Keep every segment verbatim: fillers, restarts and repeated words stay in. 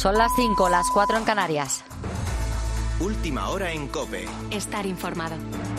Son las cinco, las cuatro en Canarias. Última hora en COPE. Estar informado.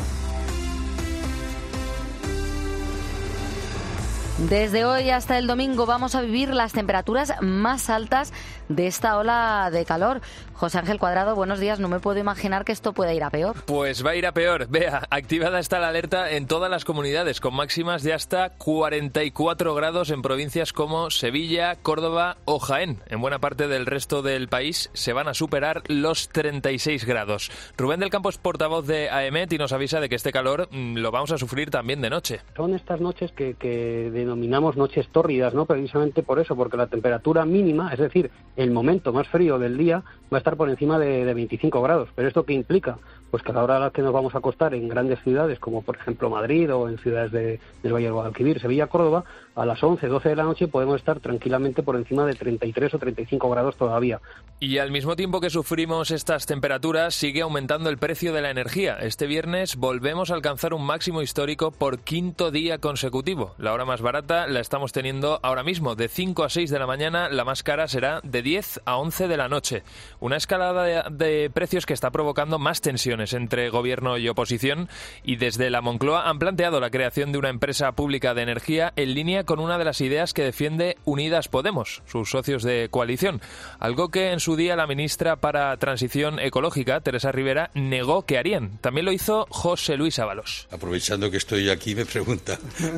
Desde hoy hasta el domingo vamos a vivir las temperaturas más altas de esta ola de calor. José Ángel Cuadrado, buenos días. No me puedo imaginar que esto pueda ir a peor. Pues va a ir a peor. Vea, activada está la alerta en todas las comunidades, con máximas de hasta cuarenta y cuatro grados en provincias como Sevilla, Córdoba o Jaén. En buena parte del resto del país se van a superar los treinta y seis grados. Rubén del Campo es portavoz de AEMET y nos avisa de que este calor mmm, lo vamos a sufrir también de noche. Son estas noches que, que denominamos noches tórridas, ¿no? Precisamente por eso, porque la temperatura mínima, es decir, el momento más frío del día, va a estar por encima de, de veinticinco grados. ¿Pero esto qué implica? Pues que a la hora a la que nos vamos a acostar en grandes ciudades, como por ejemplo Madrid o en ciudades de, del Valle del Guadalquivir, Sevilla, Córdoba, a las once, doce de la noche podemos estar tranquilamente por encima de treinta y tres o treinta y cinco grados todavía. Y al mismo tiempo que sufrimos estas temperaturas, sigue aumentando el precio de la energía. Este viernes volvemos a alcanzar un máximo histórico por quinto día consecutivo. La hora más barata la estamos teniendo ahora mismo, de cinco a seis de la mañana, la más cara será de diez a once de la noche. Una escalada de, de precios que está provocando más tensiones entre gobierno y oposición, y desde la Moncloa han planteado la creación de una empresa pública de energía en línea con una de las ideas que defiende Unidas Podemos, sus socios de coalición, algo que en su día la ministra para Transición Ecológica, Teresa Rivera, negó que harían. También lo hizo José Luis Ábalos. Aprovechando que estoy aquí, me pregunta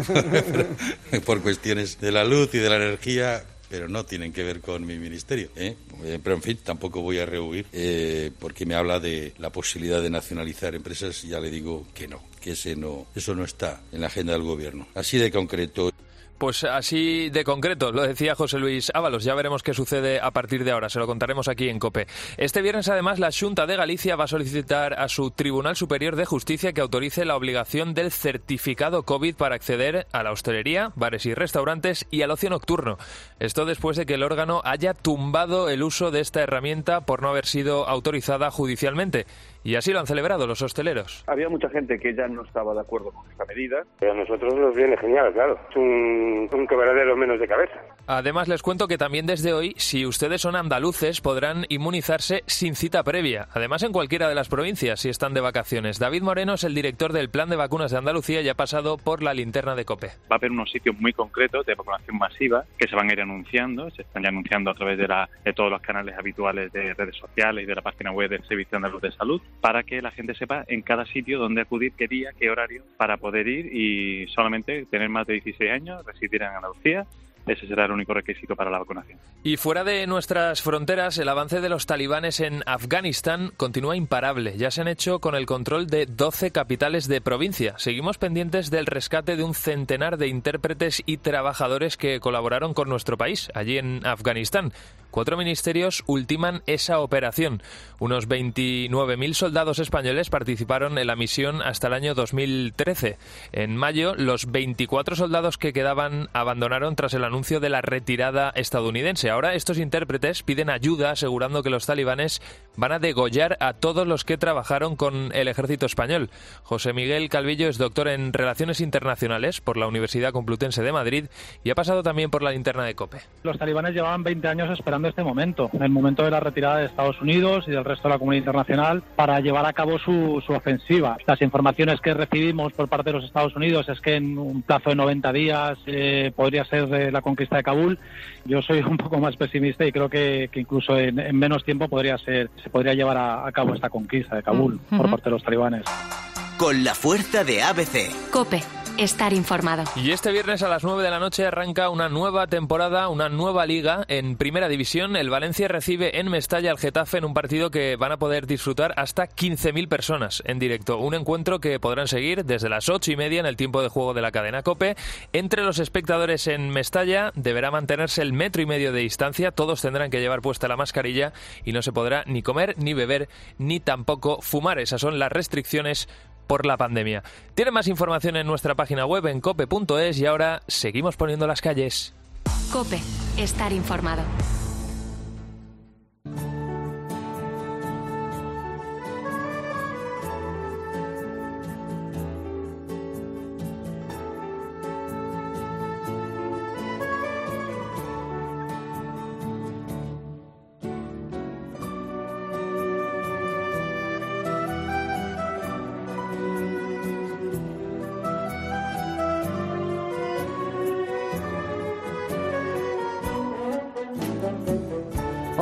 por cuestiones de la luz y de la energía, pero no tienen que ver con mi ministerio, ¿eh? Pero en fin, tampoco voy a rehuir, eh, porque me habla de la posibilidad de nacionalizar empresas y ya le digo que no, que ese no, eso no está en la agenda del gobierno. Así de concreto. Pues así de concreto, lo decía José Luis Ábalos. Ya veremos qué sucede a partir de ahora, se lo contaremos aquí en COPE. Este viernes, además, la Xunta de Galicia va a solicitar a su Tribunal Superior de Justicia que autorice la obligación del certificado COVID para acceder a la hostelería, bares y restaurantes y al ocio nocturno. Esto después de que el órgano haya tumbado el uso de esta herramienta por no haber sido autorizada judicialmente. Y así lo han celebrado los hosteleros. Había mucha gente que ya no estaba de acuerdo con esta medida. A nosotros nos viene genial, claro. Es un, un quebradero menos de cabeza. Además, les cuento que también desde hoy, si ustedes son andaluces, podrán inmunizarse sin cita previa. Además, en cualquiera de las provincias, si están de vacaciones. David Moreno es el director del Plan de Vacunas de Andalucía y ha pasado por la linterna de COPE. Va a haber unos sitios muy concretos de vacunación masiva que se van a ir anunciando. Se están ya anunciando a través de, la, de todos los canales habituales de redes sociales y de la página web del Servicio Andaluz de Salud, para que la gente sepa en cada sitio dónde acudir, qué día, qué horario, para poder ir y solamente tener más de dieciséis años, residir en Andalucía. Ese será el único requisito para la vacunación. Y fuera de nuestras fronteras, el avance de los talibanes en Afganistán continúa imparable. Ya se han hecho con el control de doce capitales de provincia. Seguimos pendientes del rescate de un centenar de intérpretes y trabajadores que colaboraron con nuestro país, allí en Afganistán. Cuatro ministerios ultiman esa operación. Unos veintinueve mil soldados españoles participaron en la misión hasta el año dos mil trece. En mayo, los veinticuatro soldados que quedaban abandonaron tras el anuncio de la retirada estadounidense. Ahora estos intérpretes piden ayuda, asegurando que los talibanes van a degollar a todos los que trabajaron con el ejército español. José Miguel Calvillo es doctor en Relaciones Internacionales por la Universidad Complutense de Madrid y ha pasado también por la linterna de COPE. Los talibanes llevaban veinte años esperando este momento, el momento de la retirada de Estados Unidos y del resto de la comunidad internacional para llevar a cabo su, su ofensiva. Las informaciones que recibimos por parte de los Estados Unidos es que en un plazo de noventa días eh, podría ser eh, la conquista de Kabul. Yo soy un poco más pesimista y creo que, que incluso en, en menos tiempo podría ser, se podría llevar a, a cabo esta conquista de Kabul uh-huh. por parte de los talibanes. Con la fuerza de A B C. COPE. Estar informado. Y este viernes a las nueve de la noche arranca una nueva temporada, una nueva liga en Primera División. El Valencia recibe en Mestalla al Getafe en un partido que van a poder disfrutar hasta quince mil personas en directo. Un encuentro que podrán seguir desde las ocho y media en el tiempo de juego de la cadena COPE. Entre los espectadores en Mestalla deberá mantenerse el metro y medio de distancia. Todos tendrán que llevar puesta la mascarilla y no se podrá ni comer, ni beber, ni tampoco fumar. Esas son las restricciones por la pandemia. Tiene más información en nuestra página web en cope punto es y ahora seguimos poniendo las calles. COPE. Estar informado.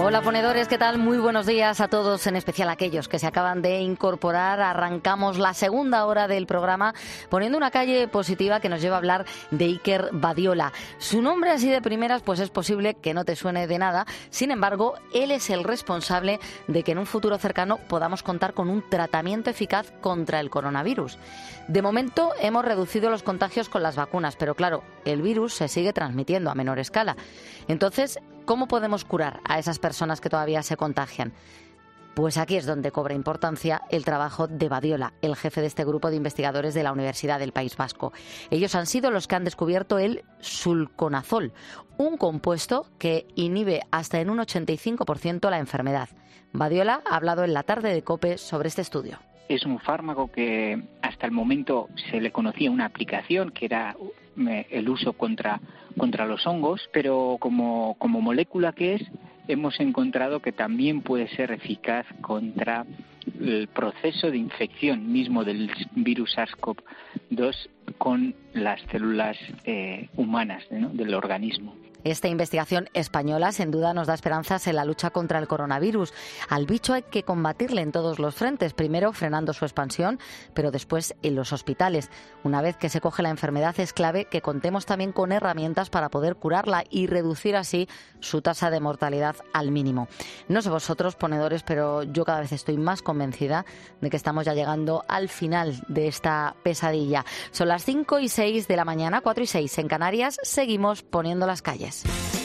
Hola ponedores, ¿qué tal? Muy buenos días a todos, en especial a aquellos que se acaban de incorporar. Arrancamos la segunda hora del programa poniendo una calle positiva que nos lleva a hablar de Iker Badiola. Su nombre así de primeras pues es posible que no te suene de nada, sin embargo, él es el responsable de que en un futuro cercano podamos contar con un tratamiento eficaz contra el coronavirus. De momento hemos reducido los contagios con las vacunas, pero claro, el virus se sigue transmitiendo a menor escala. Entonces, ¿cómo podemos curar a esas personas que todavía se contagian? Pues aquí es donde cobra importancia el trabajo de Badiola, el jefe de este grupo de investigadores de la Universidad del País Vasco. Ellos han sido los que han descubierto el sulconazol, un compuesto que inhibe hasta en un ochenta y cinco por ciento la enfermedad. Badiola ha hablado en la tarde de COPE sobre este estudio. Es un fármaco que hasta el momento se le conocía una aplicación que era el uso contra, contra los hongos, pero como, como molécula que es, hemos encontrado que también puede ser eficaz contra el proceso de infección mismo del virus SARS-CoV dos con las células eh, humanas, ¿no?, del organismo. Esta investigación española sin duda nos da esperanzas en la lucha contra el coronavirus. Al bicho hay que combatirle en todos los frentes, primero frenando su expansión, pero después en los hospitales. Una vez que se coge la enfermedad es clave que contemos también con herramientas para poder curarla y reducir así su tasa de mortalidad al mínimo. No sé vosotros, ponedores, pero yo cada vez estoy más convencida de que estamos ya llegando al final de esta pesadilla. Son las cinco y seis de la mañana, cuatro y seis en Canarias, seguimos poniendo las calles.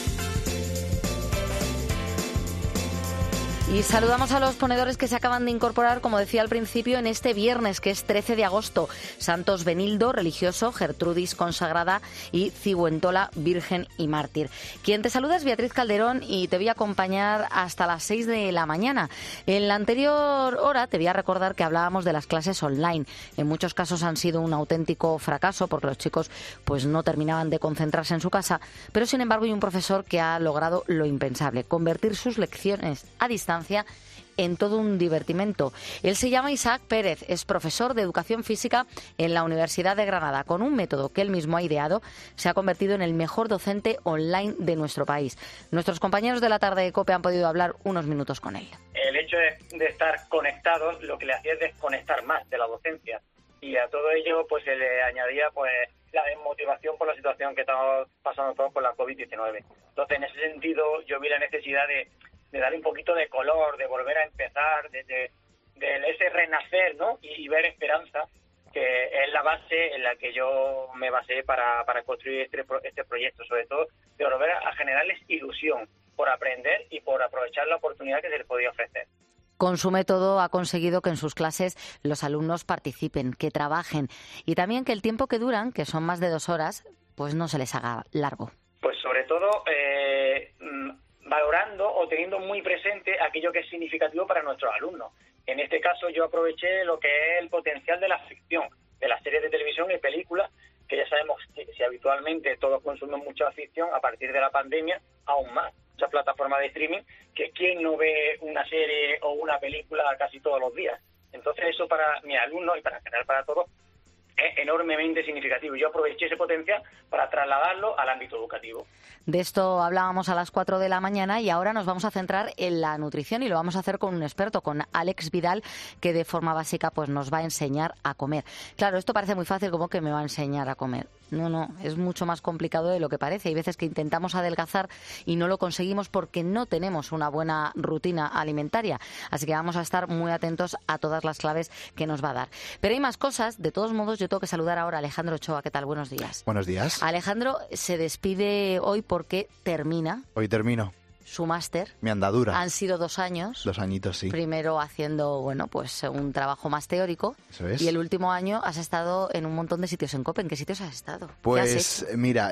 Y saludamos a los ponedores que se acaban de incorporar, como decía al principio, en este viernes, que es trece de agosto. Santos Benildo, religioso, Gertrudis, consagrada, y Ciguentola, virgen y mártir. Quien te saluda es Beatriz Calderón y te voy a acompañar hasta las seis de la mañana. En la anterior hora te voy a recordar que hablábamos de las clases online. En muchos casos han sido un auténtico fracaso porque los chicos pues no terminaban de concentrarse en su casa, pero sin embargo hay un profesor que ha logrado lo impensable, convertir sus lecciones a distancia en todo un divertimento. Él se llama Isaac Pérez, es profesor de Educación Física en la Universidad de Granada. Con un método que él mismo ha ideado, se ha convertido en el mejor docente online de nuestro país. Nuestros compañeros de la tarde de COPE han podido hablar unos minutos con él. El hecho de, de estar conectados lo que le hacía es desconectar más de la docencia. Y a todo ello pues se le añadía pues la desmotivación por la situación que estamos pasando todos con la covid diecinueve. Entonces, en ese sentido, yo vi la necesidad de de darle un poquito de color, de volver a empezar, de, de, de ese renacer, ¿no? Y, y ver esperanza, que es la base en la que yo me basé para, para construir este, este proyecto, sobre todo de volver a generarles ilusión por aprender y por aprovechar la oportunidad que se les podía ofrecer. Con su método ha conseguido que en sus clases los alumnos participen, que trabajen y también que el tiempo que duran, que son más de dos horas, pues no se les haga largo. Pues sobre todo eh, valorando o teniendo muy presente aquello que es significativo para nuestros alumnos. En este caso yo aproveché lo que es el potencial de la ficción, de las series de televisión y películas, que ya sabemos que si habitualmente todos consumen mucha ficción, a partir de la pandemia aún más. Muchas plataformas de streaming, que quién no ve una serie o una película casi todos los días. Entonces eso para mis alumnos y para en general para todos es enormemente significativo. Yo aproveché ese potencial para trasladarlo al ámbito educativo. De esto hablábamos a las cuatro de la mañana y ahora nos vamos a centrar en la nutrición y lo vamos a hacer con un experto, con Alex Vidal, que de forma básica pues nos va a enseñar a comer. Claro, esto parece muy fácil, como que me va a enseñar a comer. No, no, es mucho más complicado de lo que parece. Hay veces que intentamos adelgazar y no lo conseguimos porque no tenemos una buena rutina alimentaria. Así que vamos a estar muy atentos a todas las claves que nos va a dar. Pero hay más cosas. De todos modos, yo tengo que saludar ahora a Alejandro Ochoa. ¿Qué tal? Buenos días. Buenos días. Alejandro se despide hoy porque termina. Hoy termino. Su máster. Mi andadura. Han sido dos años. Dos añitos, sí. Primero haciendo, bueno, pues un trabajo más teórico. Eso es. Y el último año has estado en un montón de sitios en COPE. ¿En qué sitios has estado? Pues has mira,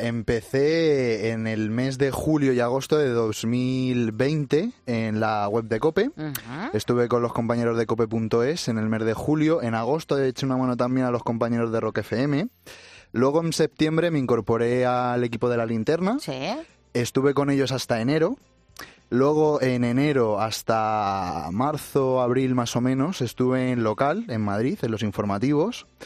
empecé en el mes de julio y agosto de dos mil veinte en la web de COPE. Uh-huh. Estuve con los compañeros de cope punto es en el mes de julio. En agosto he hecho una mano también a los compañeros de Rock F M. Luego en septiembre me incorporé al equipo de La Linterna. Sí. Estuve con ellos hasta enero. Luego, en enero hasta marzo, abril más o menos, estuve en local, en Madrid, en los informativos.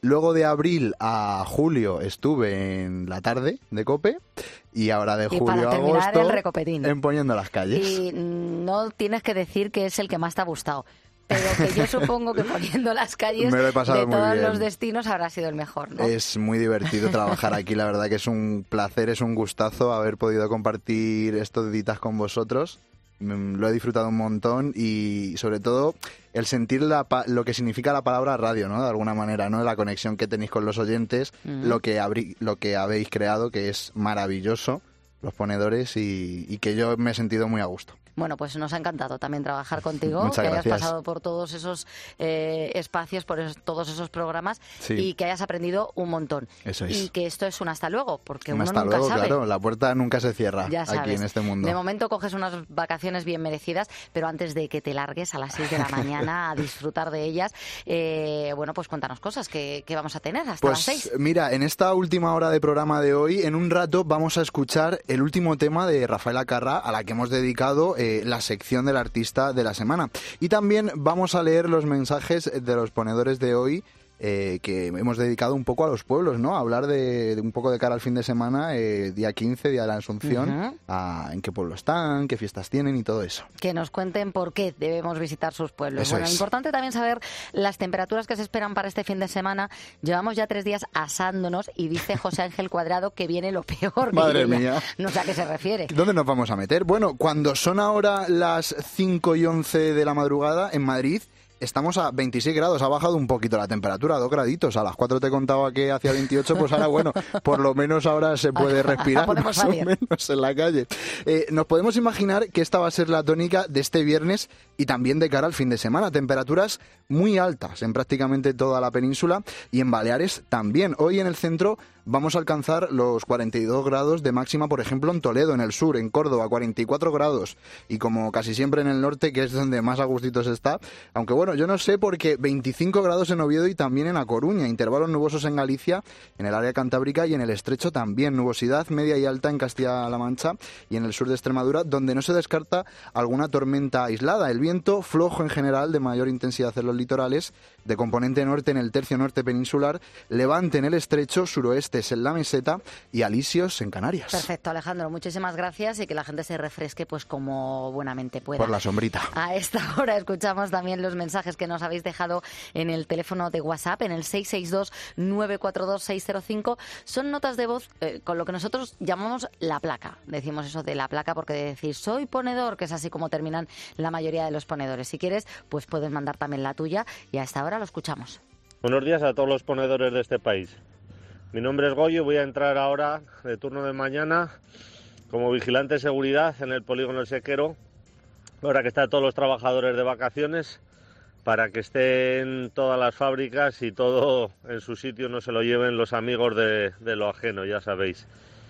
Luego de abril a julio estuve en la tarde de COPE y ahora de y julio a agosto el recopetín. en Poniendo las Calles. Y no tienes que decir que es el que más te ha gustado, pero que yo supongo que Poniendo las Calles Me lo he pasado de muy todos bien. los destinos habrá sido el mejor, ¿no? Es muy divertido trabajar aquí, la verdad que es un placer, es un gustazo haber podido compartir estos ditas con vosotros. Lo he disfrutado un montón y sobre todo el sentir la pa- lo que significa la palabra radio, ¿no? De alguna manera, ¿no? La conexión que tenéis con los oyentes, Mm. lo que abri- lo que habéis creado, que es maravilloso, los ponedores, y, y que yo me he sentido muy a gusto. Bueno, pues nos ha encantado también trabajar contigo, Muchas que hayas gracias. pasado por todos esos eh, espacios, por es- todos esos programas Sí. y que hayas aprendido un montón. Eso es. Y que esto es un hasta luego, porque Un uno hasta nunca luego, sabe. claro, la puerta nunca se cierra Ya aquí sabes. en este mundo. De momento coges unas vacaciones bien merecidas, pero antes de que te largues a las seis de la mañana a disfrutar de ellas, eh, bueno, pues cuéntanos cosas que, que vamos a tener hasta las Pues seis. mira, en esta última hora de programa de hoy, en un rato vamos a escuchar el último tema de Rafaela Carrà, a la que hemos dedicado eh, la sección del artista de la semana. Y también vamos a leer los mensajes de los ponedores de hoy, eh, que hemos dedicado un poco a los pueblos, ¿no? A hablar de, de un poco de cara al fin de semana, eh, día quince, día de la Asunción, Ujú. a en qué pueblo están, qué fiestas tienen y todo eso. Que nos cuenten por qué debemos visitar sus pueblos. Eso Bueno, es. importante también saber las temperaturas que se esperan para este fin de semana. Llevamos ya tres días asándonos y dice José Ángel Cuadrado que viene lo peor. Madre Guille. mía. No sé a qué se refiere. ¿Dónde nos vamos a meter? Bueno, cuando son ahora las cinco y once de la madrugada en Madrid, estamos a veintiséis grados, ha bajado un poquito la temperatura, dos graditos. A las cuatro te contaba que hacía veintiocho, pues ahora, bueno, por lo menos ahora se puede respirar Podemos más o salir. menos en la calle. Eh, nos podemos imaginar que esta va a ser la tónica de este viernes y también de cara al fin de semana. Temperaturas muy altas en prácticamente toda la península y en Baleares también. Hoy en el centro vamos a alcanzar los cuarenta y dos grados de máxima, por ejemplo, en Toledo, en el sur, en Córdoba, cuarenta y cuatro grados. Y como casi siempre en el norte, que es donde más a gustitos está, aunque bueno, yo no sé, porque veinticinco grados en Oviedo y también en A Coruña, intervalos nubosos en Galicia, en el área cantábrica y en el estrecho también, nubosidad media y alta en Castilla-La Mancha y en el sur de Extremadura, donde no se descarta alguna tormenta aislada. El viento flojo en general, de mayor intensidad en los litorales, de componente norte en el tercio norte peninsular, levante en el estrecho, suroeste en la meseta y alisios en Canarias. Perfecto, Alejandro, muchísimas gracias y que la gente se refresque pues como buenamente pueda. Por la sombrita. A esta hora escuchamos también los mensajes que nos habéis dejado en el teléfono de WhatsApp, en el seis seis dos, nueve cuatro dos, seis cero cinco. Son notas de voz eh, con lo que nosotros llamamos la placa. Decimos eso de la placa porque decir soy ponedor, que es así como terminan la mayoría de los ponedores. Si quieres, pues puedes mandar también la tuya y a esta hora lo escuchamos. Buenos días a todos los ponedores de este país. Mi nombre es Goyo, voy a entrar ahora de turno de mañana como vigilante de seguridad en el polígono El Sequero, ahora que están todos los trabajadores de vacaciones, para que estén todas las fábricas y todo en su sitio, no se lo lleven los amigos de, de lo ajeno, ya sabéis.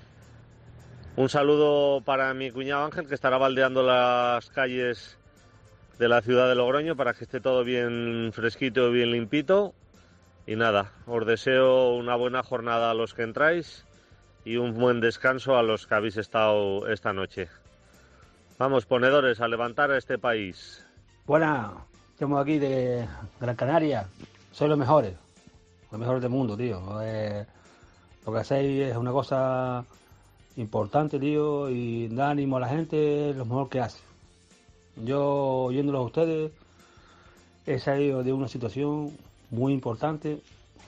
Un saludo para mi cuñado Ángel, que estará baldeando las calles de la ciudad de Logroño para que esté todo bien fresquito y bien limpito. Y nada, os deseo una buena jornada a los que entráis y un buen descanso a los que habéis estado esta noche. Vamos, ponedores, a levantar a este país. Buenas, estamos aquí de Gran Canaria. Sois los mejores, los mejores del mundo, tío. Eh, lo que hacéis es una cosa importante, tío, y da ánimo a la gente, es lo mejor que hace. Yo, oyéndolos a ustedes, he salido de una situación muy importante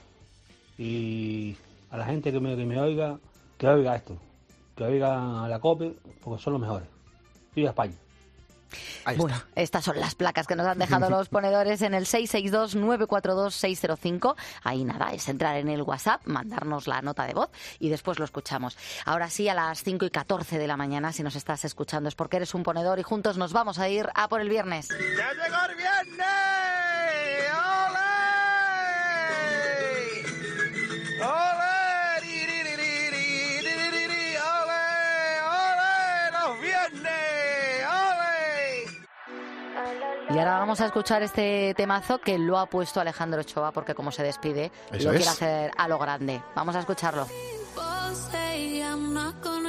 y a la gente que me, que me oiga, que oiga esto, que oiga a la COPE, porque son los mejores. Viva España. Bueno, estas son las placas que nos han dejado los ponedores en el seis seis dos, nueve cuatro dos, seis cero cinco. Ahí nada, es entrar en el WhatsApp, mandarnos la nota de voz y después lo escuchamos. Ahora sí, a las cinco y catorce de la mañana, si nos estás escuchando, es porque eres un ponedor y juntos nos vamos a ir a por el viernes. ¡Ya llegó el viernes! ¡Ole! ¡Ole! ¡Ri, ri, ri, ri, ri, ri, ri, ri! ¡Ole! ¡Ole! ¡Los viernes! ¡Ole! Y ahora vamos a escuchar este temazo que lo ha puesto Alejandro Ochoa porque como se despide, Eso lo es. quiere hacer a lo grande. Vamos a escucharlo. People say I'm not gonna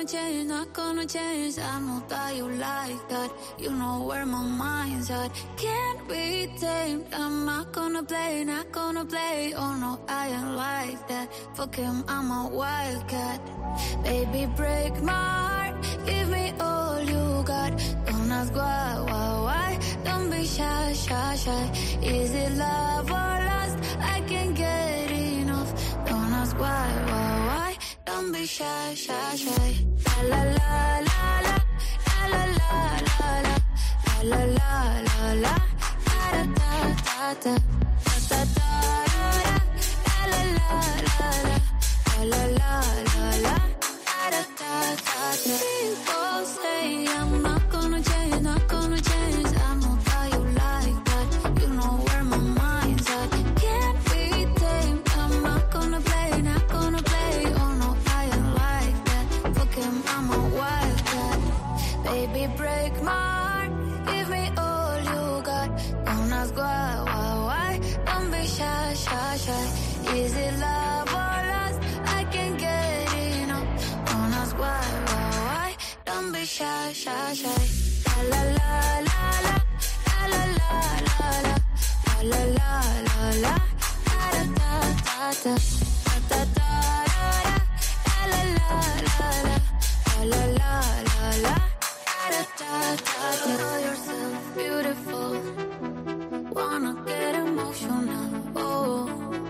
change, not gonna change. I know that you like that. You know where my mind's at. Can't be tamed. I'm not gonna play, not gonna play. Oh no, I ain't like that. Fuck him, I'm a wildcat. Baby, break my heart. Give me all you got. Don't ask why, why, why. Don't be shy, shy, shy. Is it love or lust? I can't get enough. Don't ask why, why, why. Don't be shy, shy, shy. La la la la la. La la la la la. La la la la. Da da da da. Da da da. La la la la la. La la la la. Da da da da. People say I'm not gonna change, not gonna change. I know that you like that. You know where my mind's at. Can't be tamed. I'm not gonna play, not gonna play. Oh no, I ain't like that. Fuck him, I'm a wildcat. Baby, break my heart. Give me all you got. Don't ask why, why, why. Don't be shy, shy, shy. Is it love or lust? I can't get enough. Don't ask why, why, why. Don't be shy, shy, shy. La la la la la. La la la la la. La la la la. Da da da da. Da da da. La la la la. La la la la. Da da da. Know yourself beautiful. Wanna get emotional. Oh.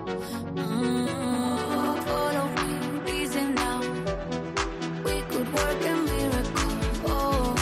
Mm, follow me, easy now. We could work a miracle. Oh.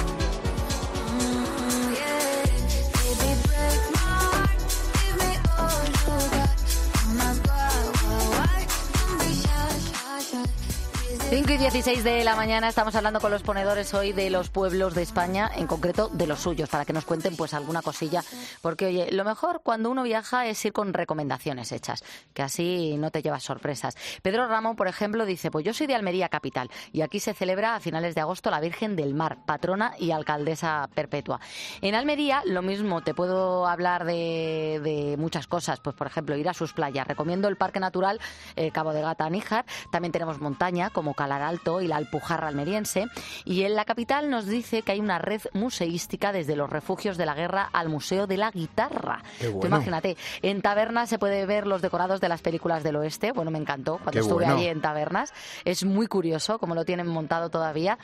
Mm, yeah. Baby, break my heart. Give me all you got. Don't ask why, why, why. Don't be shy, shy, shy. cinco y dieciséis de la mañana, estamos hablando con los ponedores hoy de los pueblos de España, en concreto de los suyos, para que nos cuenten pues alguna cosilla, porque oye, lo mejor cuando uno viaja es ir con recomendaciones hechas, que así no te llevas sorpresas. Pedro Ramón, por ejemplo, dice, pues yo soy de Almería capital y aquí se celebra a finales de agosto la Virgen del Mar, patrona y alcaldesa perpetua. En Almería lo mismo, te puedo hablar de, de muchas cosas, pues por ejemplo ir a sus playas. Recomiendo el Parque Natural eh, Cabo de Gata-Níjar, también tenemos montaña como Calar Alto y la Alpujarra almeriense, y en la capital nos dice que hay una red museística desde los refugios de la guerra al Museo de la Guitarra. Qué bueno. Tú imagínate, en Tabernas se puede ver los decorados de las películas del oeste. Bueno, me encantó cuando Qué estuve bueno. allí en Tabernas. Es muy curioso cómo lo tienen montado todavía.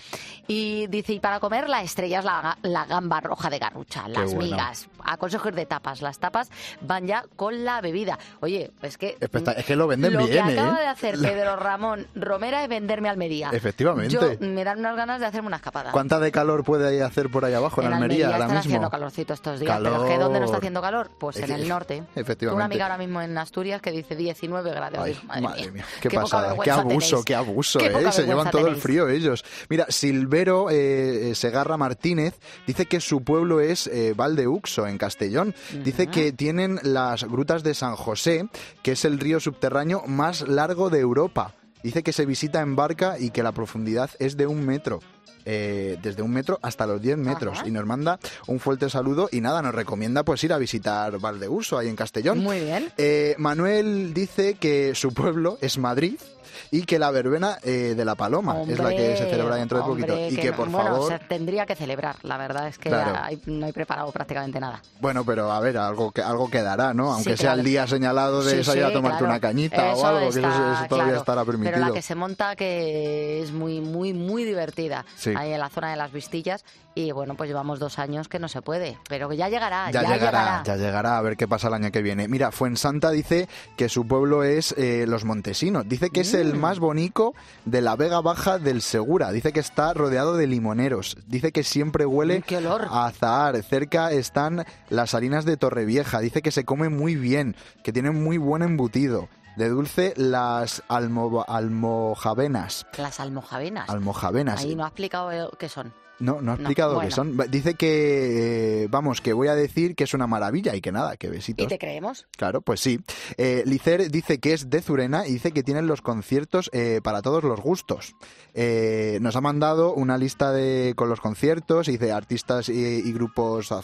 Y dice, y para comer la estrella es la, la gamba roja de Garrucha, las bueno. migas. Aconsejo ir de tapas. Las tapas van ya con la bebida. Oye, es que... Especta- es que lo venden lo bien, que ¿eh? acaba de hacer Pedro Ramón Romera es venderme Almería. Efectivamente. Yo me dan unas ganas de hacerme una escapada. ¿Cuánta de calor puede hacer por ahí abajo en, En Almería, Almería ahora están mismo? haciendo calorcito estos días, Calor. pero es que ¿dónde no está haciendo calor? Pues en Efe- el norte. efectivamente. Tengo una amiga ahora mismo en Asturias que dice diecinueve grados. Ay, Madre, madre mía. mía, qué, poca pasada, qué vergüenza abuso, tenéis. qué abuso, Qué ¿eh? poca Se llevan vergüenza todo el tenéis. frío ellos. Mira, Silvero eh, Segarra Martínez dice que su pueblo es eh, Valdeuxo, en Castellón. Dice que tienen las grutas de San José, que es el río subterráneo más largo de Europa. Dice que se visita en barca y que la profundidad es de un metro. Eh, desde un metro hasta los diez metros. Ajá. Y nos manda un fuerte saludo y nada, nos recomienda pues ir a visitar Valdeuxo ahí en Castellón. Muy bien. Eh, Manuel dice que su pueblo es Madrid y que la verbena eh, de la Paloma es la que se celebra dentro de hombre, poquito. Y que, no- por bueno, favor... se tendría que celebrar, la verdad es que Claro. hay- no hay preparado prácticamente nada. Bueno, pero a ver, algo que algo quedará, ¿no? Aunque Sí, sea claro. el día señalado de Sí, salir a sí, tomarte claro. una cañita Eso o algo, que eso, está, eso todavía claro. estará permitido. Pero la que se monta que es muy, muy, muy divertida. Sí. Ahí en la zona de las Vistillas. Y bueno, pues llevamos dos años que no se puede. Pero que ya llegará, Ya, ya, llegará, ya llegará, a ver qué pasa el año que viene. Mira, Fuensanta dice que su pueblo es eh, Los Montesinos. Dice que es el Mm. más bonito de la Vega Baja del Segura. Dice que está rodeado de limoneros. Dice que siempre huele Mm, qué olor. a azahar. Cerca están las Salinas de Torrevieja. Dice que se come muy bien, que tienen muy buen embutido. De dulce, las almo- almojavenas. Las almojavenas. Almojavenas. Ahí no ha explicado eh, qué son. No, no ha No, explicado bueno. qué son. Dice que, eh, vamos, que voy a decir que es una maravilla y que nada, que besitos. ¿Y te creemos? Claro, pues sí. Eh, Licer dice que es de Zurena y dice que tienen los conciertos eh, para todos los gustos. Eh, nos ha mandado una lista de con los conciertos y de artistas y, y grupos af-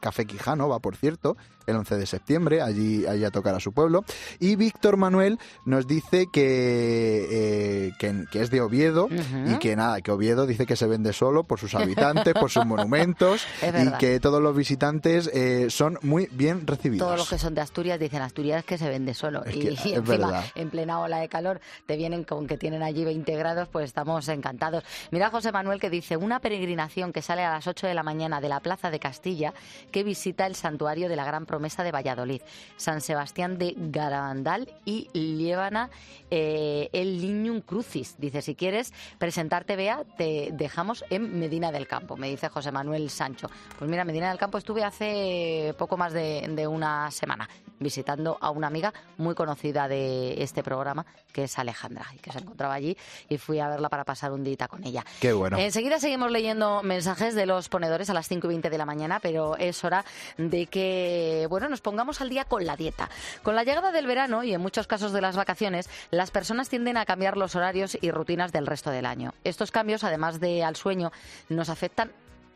Café Quijano, va por cierto, el once de septiembre, allí, allí a tocar a su pueblo. Y Víctor Manuel nos dice que, eh, que, que es de Oviedo uh-huh. y que nada, que Oviedo dice que se vende solo por sus habitantes, por sus monumentos y que todos los visitantes eh, son muy bien recibidos. Todos los que son de Asturias dicen Asturias que se vende solo. Es y, que, y es encima, verdad. en plena ola de calor, te vienen con que tienen allí veinte grados, pues estamos encantados. Mira José Manuel que dice, una peregrinación que sale a las ocho de la mañana de la Plaza de Castilla que visita el santuario de la Gran Promesa de Valladolid, San Sebastián de Garabandal y Liébana eh, el Lignum Crucis. Dice, si quieres presentarte, Bea, te dejamos en Medina del Campo, me dice José Manuel Sancho. Pues mira, Medina del Campo estuve hace poco más de, de una semana visitando a una amiga muy conocida de este programa, que es Alejandra, y que se encontraba allí y fui a verla para pasar un día con ella. Qué bueno. Enseguida seguimos leyendo mensajes de los ponedores a las cinco y veinte de la mañana, pero es hora de que, bueno, nos pongamos al día con la dieta. Con la llegada del verano y en muchos casos de las vacaciones, las personas tienden a cambiar los horarios y rutinas del resto del año. Estos cambios, además de al sueño, nos afectan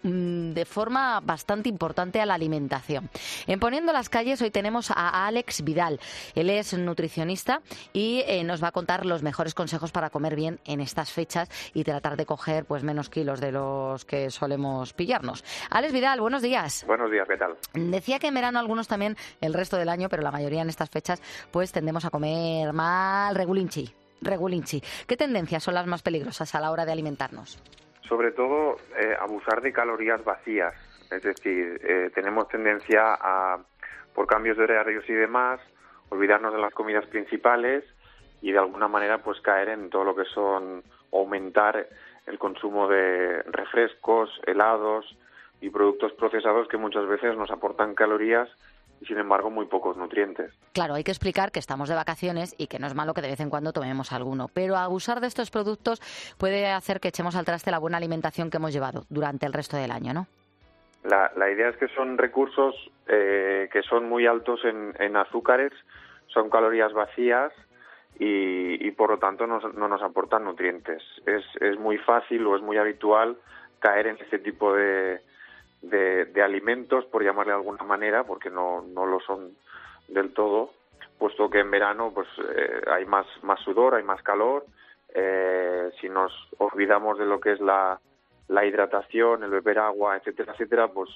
de forma bastante importante a la alimentación. En Poniendo las Calles hoy tenemos a Alex Vidal. Él es nutricionista y eh, nos va a contar los mejores consejos para comer bien en estas fechas y tratar de coger pues menos kilos de los que solemos pillarnos. Alex Vidal, buenos días. Buenos días, ¿qué tal? Decía que en verano algunos también el resto del año, pero la mayoría en estas fechas pues tendemos a comer mal regulinchi. Regulinchi. ¿Qué tendencias son las más peligrosas a la hora de alimentarnos? Sobre todo, eh, abusar de calorías vacías. Es decir, eh, tenemos tendencia a, por cambios de horarios y demás, olvidarnos de las comidas principales y de alguna manera pues caer en todo lo que son, aumentar el consumo de refrescos, helados y productos procesados que muchas veces nos aportan calorías y sin embargo muy pocos nutrientes. Claro, hay que explicar que estamos de vacaciones y que no es malo que de vez en cuando tomemos alguno, pero abusar de estos productos puede hacer que echemos al traste la buena alimentación que hemos llevado durante el resto del año, ¿no? La, la idea es que son recursos eh, que son muy altos en, en azúcares, son calorías vacías y, y por lo tanto no, no nos aportan nutrientes. Es, es muy fácil o es muy habitual caer en este tipo de De, de alimentos, por llamarle de alguna manera, porque no, no lo son del todo, puesto que en verano pues eh, hay más, más sudor, hay más calor. Eh, si nos olvidamos de lo que es la, la hidratación, el beber agua, etcétera, etcétera, pues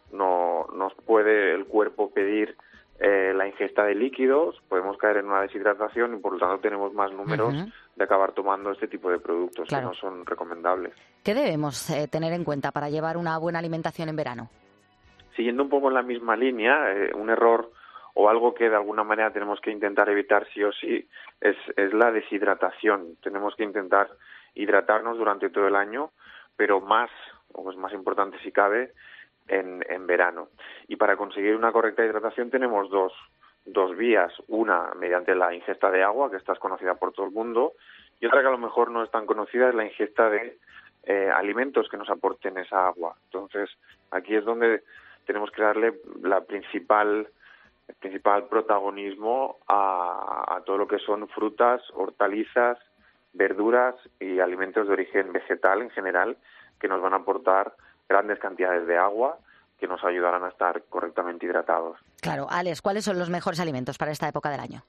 no nos puede el cuerpo pedir eh, la ingesta de líquidos, podemos caer en una deshidratación y por lo tanto tenemos más números uh-huh. de acabar tomando este tipo de productos claro. que no son recomendables. ¿Qué debemos eh, tener en cuenta para llevar una buena alimentación en verano? Siguiendo un poco en la misma línea, eh, un error o algo que de alguna manera tenemos que intentar evitar sí o sí es, es la deshidratación. Tenemos que intentar hidratarnos durante todo el año, pero más, o es más importante si cabe, En, en verano. Y para conseguir una correcta hidratación tenemos dos, dos vías. Una mediante la ingesta de agua, que esta es conocida por todo el mundo, y otra que a lo mejor no es tan conocida es la ingesta de eh, alimentos que nos aporten esa agua. Entonces, aquí es donde tenemos que darle la principal, el principal protagonismo a, a todo lo que son frutas, hortalizas, verduras y alimentos de origen vegetal en general, que nos van a aportar grandes cantidades de agua que nos ayudarán a estar correctamente hidratados. Claro, Alex, ¿cuáles son los mejores alimentos para esta época del año?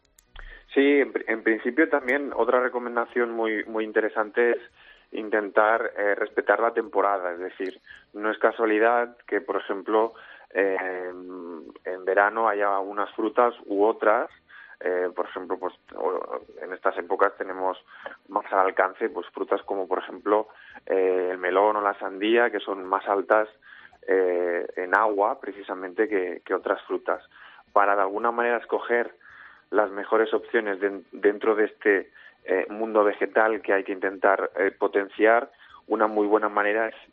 Sí, en, en principio también otra recomendación muy muy interesante es intentar eh, respetar la temporada, es decir, no es casualidad que, por ejemplo, eh, en verano haya unas frutas u otras. Eh, por ejemplo, pues en estas épocas tenemos más al alcance pues frutas como por ejemplo eh, el melón o la sandía, que son más altas eh, en agua precisamente que, que otras frutas, para de alguna manera escoger las mejores opciones de, dentro de este eh, mundo vegetal que hay que intentar eh, potenciar. Una muy buena manera es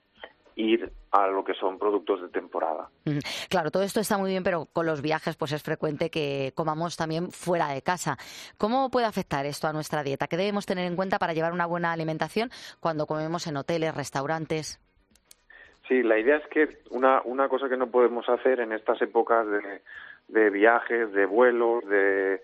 ir a lo que son productos de temporada. Claro, todo esto está muy bien, pero con los viajes pues es frecuente que comamos también fuera de casa. ¿Cómo puede afectar esto a nuestra dieta? ¿Qué debemos tener en cuenta para llevar una buena alimentación cuando comemos en hoteles, restaurantes? Sí, la idea es que una, una cosa que no podemos hacer en estas épocas de, de viajes, de vuelos, de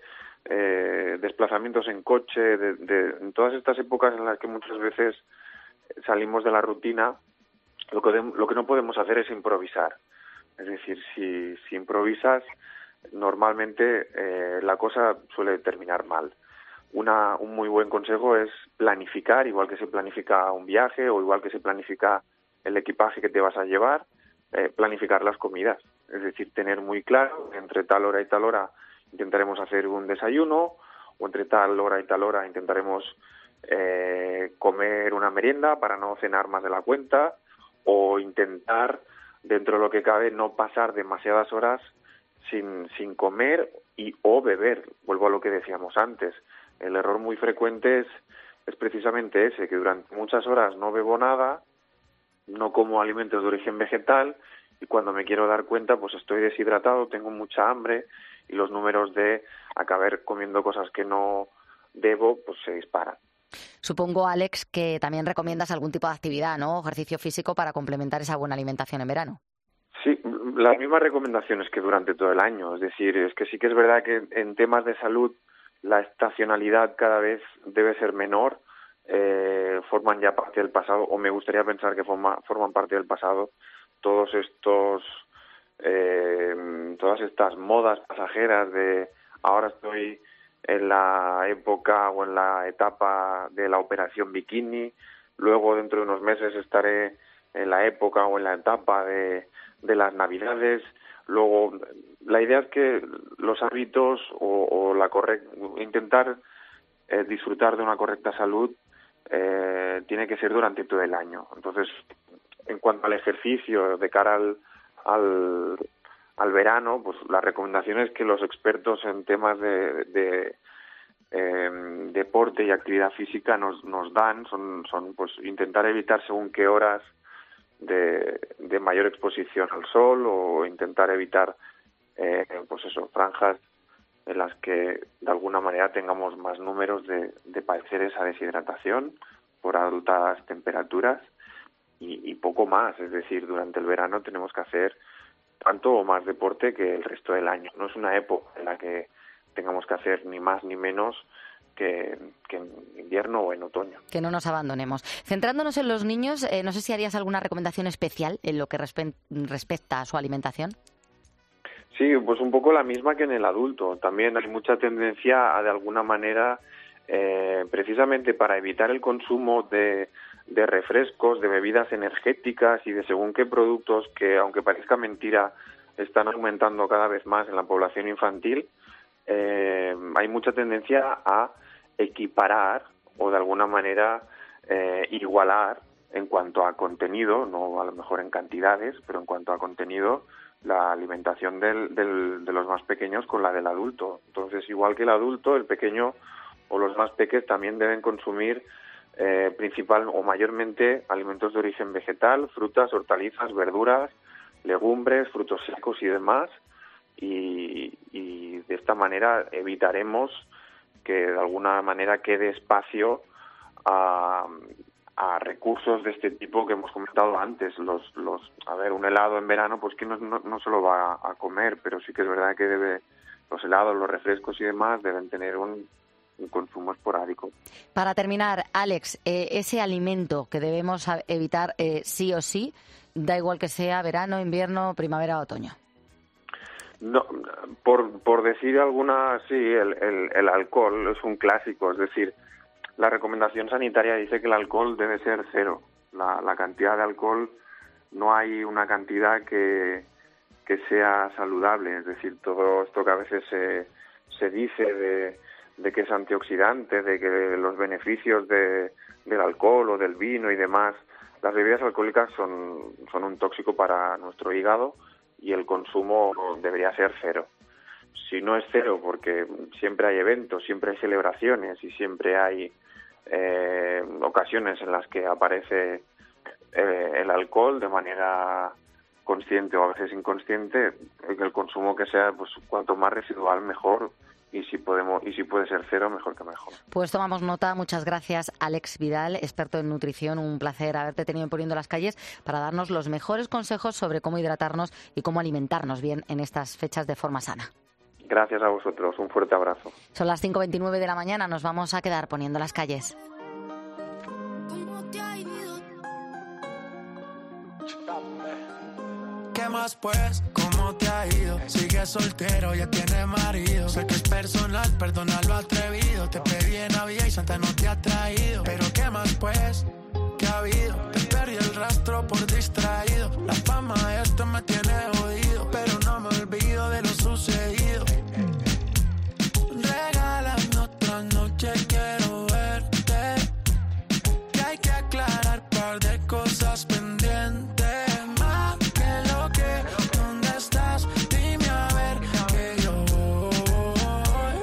eh, desplazamientos en coche, de, de, en todas estas épocas en las que muchas veces salimos de la rutina, Lo que, de, lo que no podemos hacer es improvisar. Es decir, si, si improvisas, normalmente eh, la cosa suele terminar mal. Una, un muy buen consejo es planificar, igual que se planifica un viaje o igual que se planifica el equipaje que te vas a llevar, eh, planificar las comidas. Es decir, tener muy claro que entre tal hora y tal hora intentaremos hacer un desayuno, o entre tal hora y tal hora intentaremos eh, comer una merienda para no cenar más de la cuenta, o intentar, dentro de lo que cabe, no pasar demasiadas horas sin, sin comer y o beber. Vuelvo a lo que decíamos antes. El error muy frecuente es, es precisamente ese, que durante muchas horas no bebo nada, no como alimentos de origen vegetal, y cuando me quiero dar cuenta, pues estoy deshidratado, tengo mucha hambre, y los números de acabar comiendo cosas que no debo, pues se disparan. Supongo, Alex, que también recomiendas algún tipo de actividad, ¿no? Ejercicio físico para complementar esa buena alimentación en verano. Sí, las mismas recomendaciones que durante todo el año. Es decir, es que sí que es verdad que en temas de salud la estacionalidad cada vez debe ser menor, eh, forman ya parte del pasado, o me gustaría pensar que forma, forman parte del pasado todos estos, eh, todas estas modas pasajeras de ahora estoy en la época o en la etapa de la operación bikini, luego dentro de unos meses estaré en la época o en la etapa de, de las navidades. Luego, la idea es que los hábitos o, o la correct, intentar eh, disfrutar de una correcta salud eh, tiene que ser durante todo el año. Entonces, en cuanto al ejercicio de cara al, al, al verano, pues la recomendación es que los expertos en temas de, de eh, deporte y actividad física nos, nos dan son, son pues intentar evitar según qué horas de, de mayor exposición al sol, o intentar evitar eh, pues eso, franjas en las que de alguna manera tengamos más números de, de padecer esa deshidratación por altas temperaturas y, y poco más. Es decir, durante el verano tenemos que hacer tanto o más deporte que el resto del año. No es una época en la que tengamos que hacer ni más ni menos que, que en invierno o en otoño. Que no nos abandonemos. Centrándonos en los niños, eh, no sé si harías alguna recomendación especial en lo que respe- respecta a su alimentación. Sí, pues un poco la misma que en el adulto. También hay mucha tendencia a, de alguna manera, eh, precisamente para evitar el consumo de, de refrescos, de bebidas energéticas y de según qué productos que, aunque parezca mentira, están aumentando cada vez más en la población infantil, eh, hay mucha tendencia a equiparar o de alguna manera eh, igualar en cuanto a contenido, no a lo mejor en cantidades, pero en cuanto a contenido, la alimentación del, del, de los más pequeños con la del adulto. Entonces, igual que el adulto, el pequeño o los más pequeños también deben consumir eh, principal o mayormente alimentos de origen vegetal, frutas, hortalizas, verduras, legumbres, frutos secos y demás, y, y de esta manera evitaremos que de alguna manera quede espacio a, a recursos de este tipo que hemos comentado antes. Los, los, a ver, un helado en verano, pues que no, no, no se lo va a comer, pero sí que es verdad que debe, los helados, los refrescos y demás deben tener un, un consumo esporádico. Para terminar, Alex, eh, ese alimento que debemos evitar eh, sí o sí, da igual que sea verano, invierno, primavera o otoño. No, por, por decir alguna, sí, el, el, el alcohol es un clásico, es decir, la recomendación sanitaria dice que el alcohol debe ser cero. La, la cantidad de alcohol, no hay una cantidad que, que sea saludable. Es decir, todo esto que a veces se, se dice de, de que es antioxidante, de que los beneficios de, del alcohol o del vino y demás, las bebidas alcohólicas son, son un tóxico para nuestro hígado y el consumo debería ser cero. Si no es cero, porque siempre hay eventos, siempre hay celebraciones y siempre hay eh, ocasiones en las que aparece eh, el alcohol de manera consciente o a veces inconsciente, el consumo que sea, pues cuanto más residual mejor, y si podemos y si puede ser cero, mejor que mejor. Pues tomamos nota. Muchas gracias, Alex Vidal, experto en nutrición. Un placer haberte tenido en Poniendo las Calles para darnos los mejores consejos sobre cómo hidratarnos y cómo alimentarnos bien en estas fechas de forma sana. Gracias a vosotros, un fuerte abrazo. Son las cinco veintinueve de la mañana, nos vamos a quedar Poniendo las Calles. Que más pues? ¿Cómo te ha ido? Sigue soltero, ya tiene marido. Sé que es personal, perdona lo atrevido. Te pedí en Navidad y Santa no te ha traído. Pero ¿qué más pues? ¿Qué ha habido? Te perdí el rastro por distraído. La fama de esto me tiene jodido, pero no me olvido de lo sucedido. Regálame otra noche, quiero verte. Que hay que aclarar un par de cosas pendientes. Más que lo que, ¿dónde estás? Dime a ver que yo voy,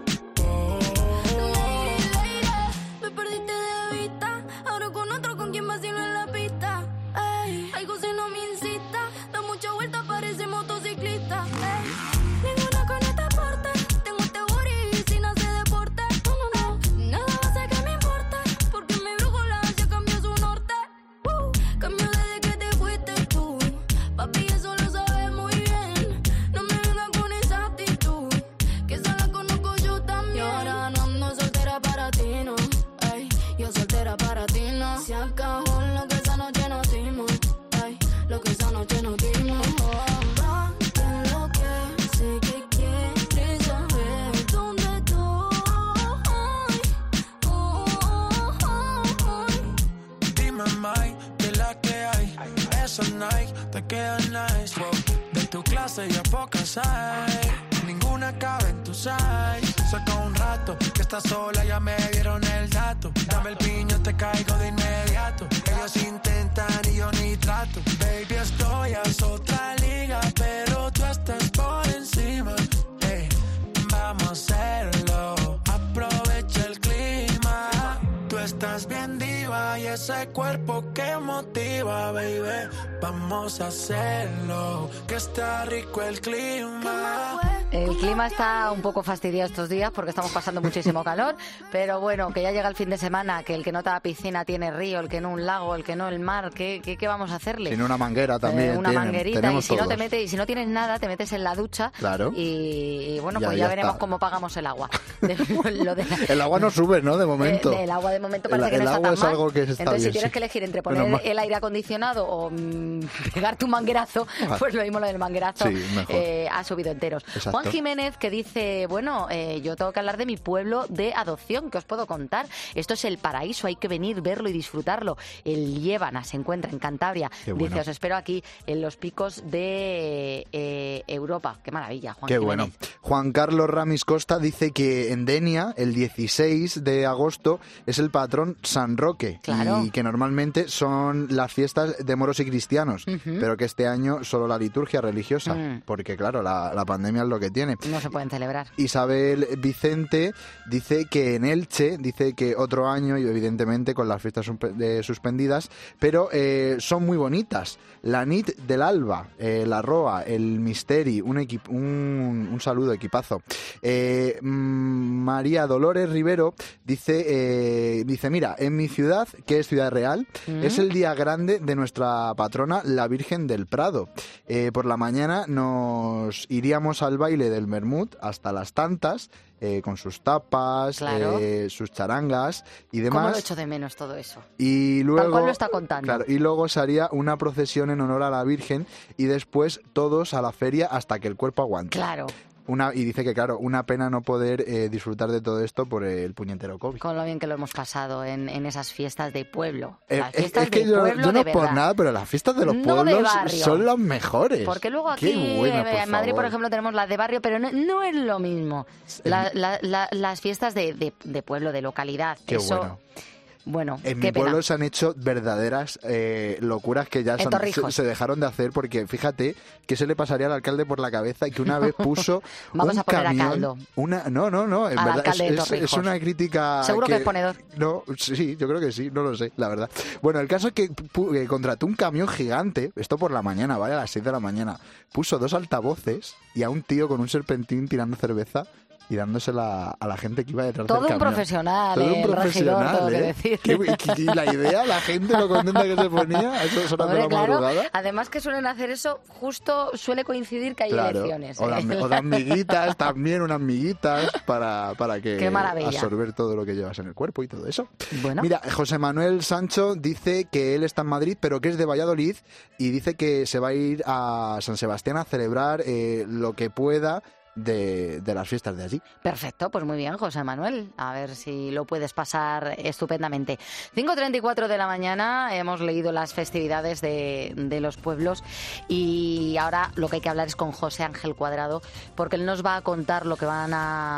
voy. Me perdiste de vista, ahora con otro con quien vacilo en la pista. Ey, algo si no me incita, da mucha vuelta, parece motociclista. Ey, ninguna con este porte, tengo este booty sin hacer deporte. No, no, no, nada va a ser que me importe, porque mi brújula ya cambió su norte. Uh, cambió desde que te fuiste tú, papi, eso lo sabes muy bien. No me vengas con esa actitud, que esa la conozco yo también. Y ahora no ando soltera para ti, no. Ey, yo soltera para ti, no. Se acabó lo que esa noche nos dimos. Ey, lo que esa noche nos dimos. Oh, va, que lo que sé que quieres saber dónde estoy. Oh, oh, oh, oh. Dime, Mike, que la que hay. Esa Nike te queda nice. Wow. De tu clase ya pocas hay. Ninguna cabe en tu size. Saca un rato que estás sola, ya me dieron el dato. Dame el piño, te caigo de inmediato. Ellos intentan y yo ni trato. Baby, estoy a otra liga, pero tú estás por encima. Hey, vamos a hacerlo. Aprovecha el clima. Tú estás bien diva y ese cuerpo que motiva, baby. Vamos a hacerlo, que está rico el clima. El clima está un poco fastidiado estos días porque estamos pasando muchísimo calor, pero bueno, que ya llega el fin de semana, que el que no te da piscina tiene río, el que no un lago, el que no el mar, ¿qué, qué, qué vamos a hacerle? Tiene una manguera también. Eh, una tienen, manguerita, y si todos. no te metes, y si no tienes nada, te metes en la ducha. Claro. Y, y bueno, Ya, pues ya ya, veremos está. cómo pagamos el agua. De- lo de la- El agua no sube, ¿no? De momento. Eh, el agua de momento parece El- que no el está agua tan es mal. algo que está Entonces, bien, si tienes sí. que elegir entre poner Menos mal. el aire acondicionado o mm, pegar tu manguerazo, Ah. pues lo mismo lo del manguerazo Sí, mejor. eh, ha subido enteros. Exacto. Juan Jiménez, que dice, bueno, eh, yo tengo que hablar de mi pueblo de adopción, que os puedo contar. Esto es el paraíso, hay que venir, verlo y disfrutarlo. El Liébana se encuentra en Cantabria. Qué bueno. Dice, os espero aquí en los picos de eh, Europa. Qué maravilla, Juan Qué Jiménez. bueno. Juan Carlos Ramis Costa dice que en Denia, el dieciséis de agosto, es el patrón San Roque. Claro. Y que normalmente son las fiestas de moros y cristianos. Ujú. Pero que este año solo la liturgia religiosa. Mm. Porque, claro, la, la pandemia es lo que tiene. No se pueden celebrar. Isabel Vicente dice que en Elche, dice que otro año, y evidentemente con las fiestas suspe- de- suspendidas, pero eh, son muy bonitas. La nit del alba, eh, la roa, el misteri, un, equip- un, un saludo, equipazo. Eh, mm, María Dolores Rivero dice, eh, dice, mira, en mi ciudad, que es Ciudad Real, Mm. es el día grande de nuestra patrona, la Virgen del Prado. Eh, por la mañana nos iríamos al baile del Bermud hasta las tantas, eh, con sus tapas, Claro. eh, sus charangas y ¿Cómo lo demás. echo de menos todo eso? Y luego, Tal cual lo está contando. claro, y luego se haría una procesión en honor a la Virgen y después todos a la feria hasta que el cuerpo aguante. Claro. Una, y dice que, claro, una pena no poder eh, disfrutar de todo esto por el puñetero COVID. Con lo bien que lo hemos pasado en, en esas fiestas de pueblo. Eh, Las es, fiestas es que de yo, pueblo yo no de por verdad. nada, pero las fiestas de los No de pueblos barrio. son las mejores. Porque luego Qué aquí buenas, eh, por en Madrid, por favor. ejemplo, tenemos las de barrio, pero no, no es lo mismo. La- la- la- las fiestas de, de- de pueblo, de localidad. Qué eso, bueno. Bueno, En qué mi pueblo pena. se han hecho verdaderas eh, locuras que ya En se, han- Torrijos. se- se dejaron de hacer porque fíjate que se le pasaría al alcalde por la cabeza que una vez puso Vamos un a poner a camión, caldo. una no no no en Al verdad alcalde de es, es- Torrijos. es una crítica Seguro que es ponedor. no sí yo creo que sí no lo sé la verdad. Bueno, el caso es que, pu- que contrató un camión gigante, esto por la mañana, vale, a las seis de la mañana, puso dos altavoces y a un tío con un serpentín tirando cerveza y dándosela a la gente que iba detrás todo del un camión. profesional, Todo eh, un profesional, regidor, tengo ¿eh? que decir. ¿Qué- y la idea, la gente, lo contenta que se ponía, eso sonando Hombre, la claro, madrugada. además que suelen hacer eso, justo suele coincidir que hay Claro, elecciones. o, ¿eh? de, o de amiguitas, también unas amiguitas para, para que Qué maravilla. absorber todo lo que llevas en el cuerpo y todo eso. Bueno. Mira, José Manuel Sancho dice que él está en Madrid, pero que es de Valladolid, y dice que se va a ir a San Sebastián a celebrar eh, lo que pueda de, de las fiestas de allí. Perfecto, pues muy bien, José Manuel. A ver si lo puedes pasar estupendamente. cinco treinta y cuatro de la mañana, hemos leído las festividades de, de los pueblos y ahora lo que hay que hablar es con José Ángel Cuadrado, porque él nos va a contar lo que van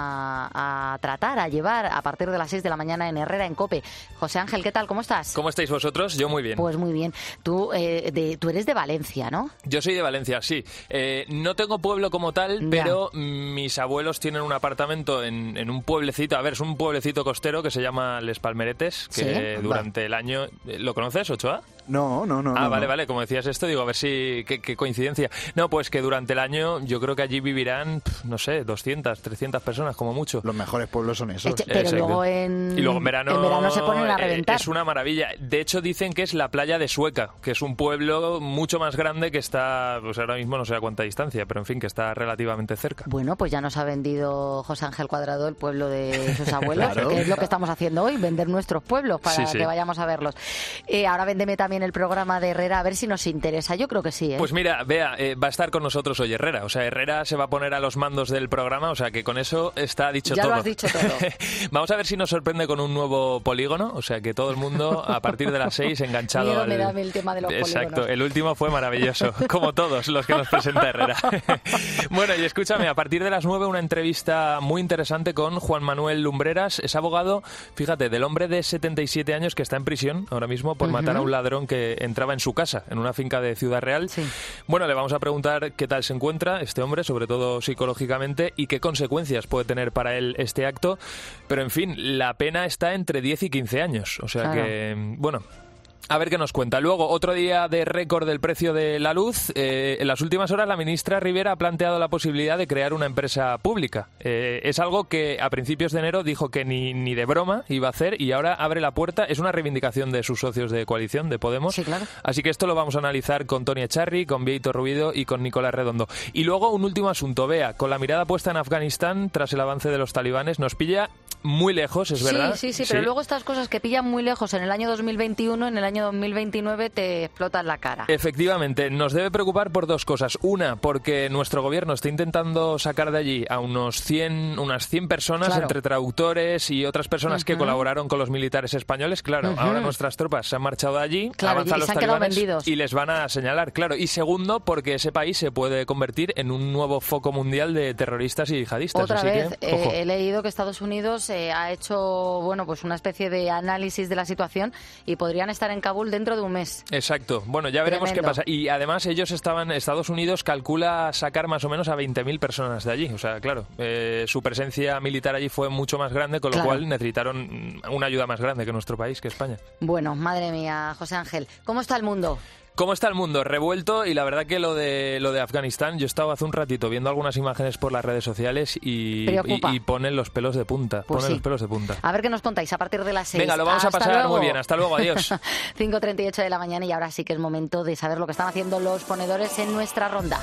a, a tratar, a llevar a partir de las seis de la mañana en Herrera, en COPE. José Ángel, ¿qué tal? ¿Cómo estás? ¿Cómo estáis vosotros? Yo muy bien. Pues muy bien. Tú, eh, de, tú eres de Valencia, ¿no? Yo soy de Valencia, sí. Eh, no tengo pueblo como tal, Ya. pero mis abuelos tienen un apartamento en, en un pueblecito, a ver, es un pueblecito costero que se llama Les Palmeretes, que Sí. durante el año... ¿Lo conoces, Ochoa? No, no, no. Ah, no, vale, no. vale, como decías esto, digo, a ver si... Qué, qué coincidencia. No, pues que durante el año yo creo que allí vivirán, pf, no sé, doscientas, trescientas personas como mucho. Los mejores pueblos son esos. Eche- pero Exacto. luego en, Y luego en verano, en verano se ponen a eh, reventar. Es una maravilla. De hecho, dicen que es la playa de Sueca, que es un pueblo mucho más grande que está, pues ahora mismo no sé a cuánta distancia, pero en fin, que está relativamente cerca. Bueno, pues ya nos ha vendido José Ángel Cuadrado el pueblo de sus abuelos, Claro. que es lo que estamos haciendo hoy, vender nuestros pueblos para Sí, sí. que vayamos a verlos. Eh, ahora véndeme también el programa de Herrera, a ver si nos interesa. Yo creo que sí, ¿eh? Pues mira, Bea, eh, va a estar con nosotros hoy Herrera. O sea, Herrera se va a poner a los mandos del programa, o sea que con eso está dicho Ya todo. lo has dicho todo. Vamos a ver si nos sorprende con un nuevo polígono, o sea que todo el mundo a partir de las seis enganchado Miedo al... me da a mí el tema de los Exacto, polígonos. el último fue maravilloso, como todos los que nos presenta Herrera. Bueno, y escúchame, a partir de las nueve una entrevista muy interesante con Juan Manuel Lumbreras, es abogado, fíjate, del hombre de setenta y siete años que está en prisión ahora mismo por Ujú. matar a un ladrón que entraba en su casa, en una finca de Ciudad Real. Bueno, le vamos a preguntar qué tal se encuentra este hombre, sobre todo psicológicamente, y qué consecuencias puede tener para él este acto. Pero, en fin, la pena está entre diez y quince años. O sea Claro. que, bueno... A ver qué nos cuenta. Luego, otro día de récord del precio de la luz. Eh, en las últimas horas, la ministra Rivera ha planteado la posibilidad de crear una empresa pública. Eh, es algo que a principios de enero dijo que ni, ni de broma iba a hacer y ahora abre la puerta. Es una reivindicación de sus socios de coalición, de Podemos. Sí, claro. Así que esto lo vamos a analizar con Tony Echarri, con Vieito Rubido y con Nicolás Redondo. Y luego, un último asunto. Bea, con la mirada puesta en Afganistán, tras el avance de los talibanes, nos pilla muy lejos, es verdad. Sí, sí, sí, pero luego estas cosas que pillan muy lejos en el año dos mil veintiuno, en el año dos mil veintinueve te explotan la cara. Efectivamente, nos debe preocupar por dos cosas. Una, porque nuestro gobierno está intentando sacar de allí a unos cien, unas cien personas, Claro. entre traductores y otras personas que Ujú. colaboraron con los militares españoles. Claro, Ujú. ahora nuestras tropas se han marchado de allí, Claro, avanzan y los se han quedado talibanes vendidos. y les van a señalar, claro. Y segundo, porque ese país se puede convertir en un nuevo foco mundial de terroristas y yihadistas. Otra Así vez, que, ojo. eh, he leído que Estados Unidos eh, ha hecho bueno, pues una especie de análisis de la situación y podrían estar en Kabul dentro de un mes. Exacto. Bueno, ya veremos Tremendo. qué pasa. Y además ellos estaban, Estados Unidos calcula sacar más o menos a veinte mil personas de allí. O sea, claro, eh, su presencia militar allí fue mucho más grande, con lo Claro. cual necesitaron una ayuda más grande que nuestro país, que España. Bueno, madre mía, José Ángel, ¿cómo está el mundo? ¿Cómo está el mundo? Revuelto, y la verdad que lo de lo de Afganistán, yo estaba hace un ratito viendo algunas imágenes por las redes sociales y, Preocupa. y, y ponen los pelos de punta. Pues ponen sí. los pelos de punta. A ver qué nos contáis a partir de las seis. Venga, lo vamos a Hasta pasar luego. muy bien. Hasta luego, adiós. cinco treinta y ocho de la mañana y ahora sí que es momento de saber lo que están haciendo los ponedores en nuestra ronda.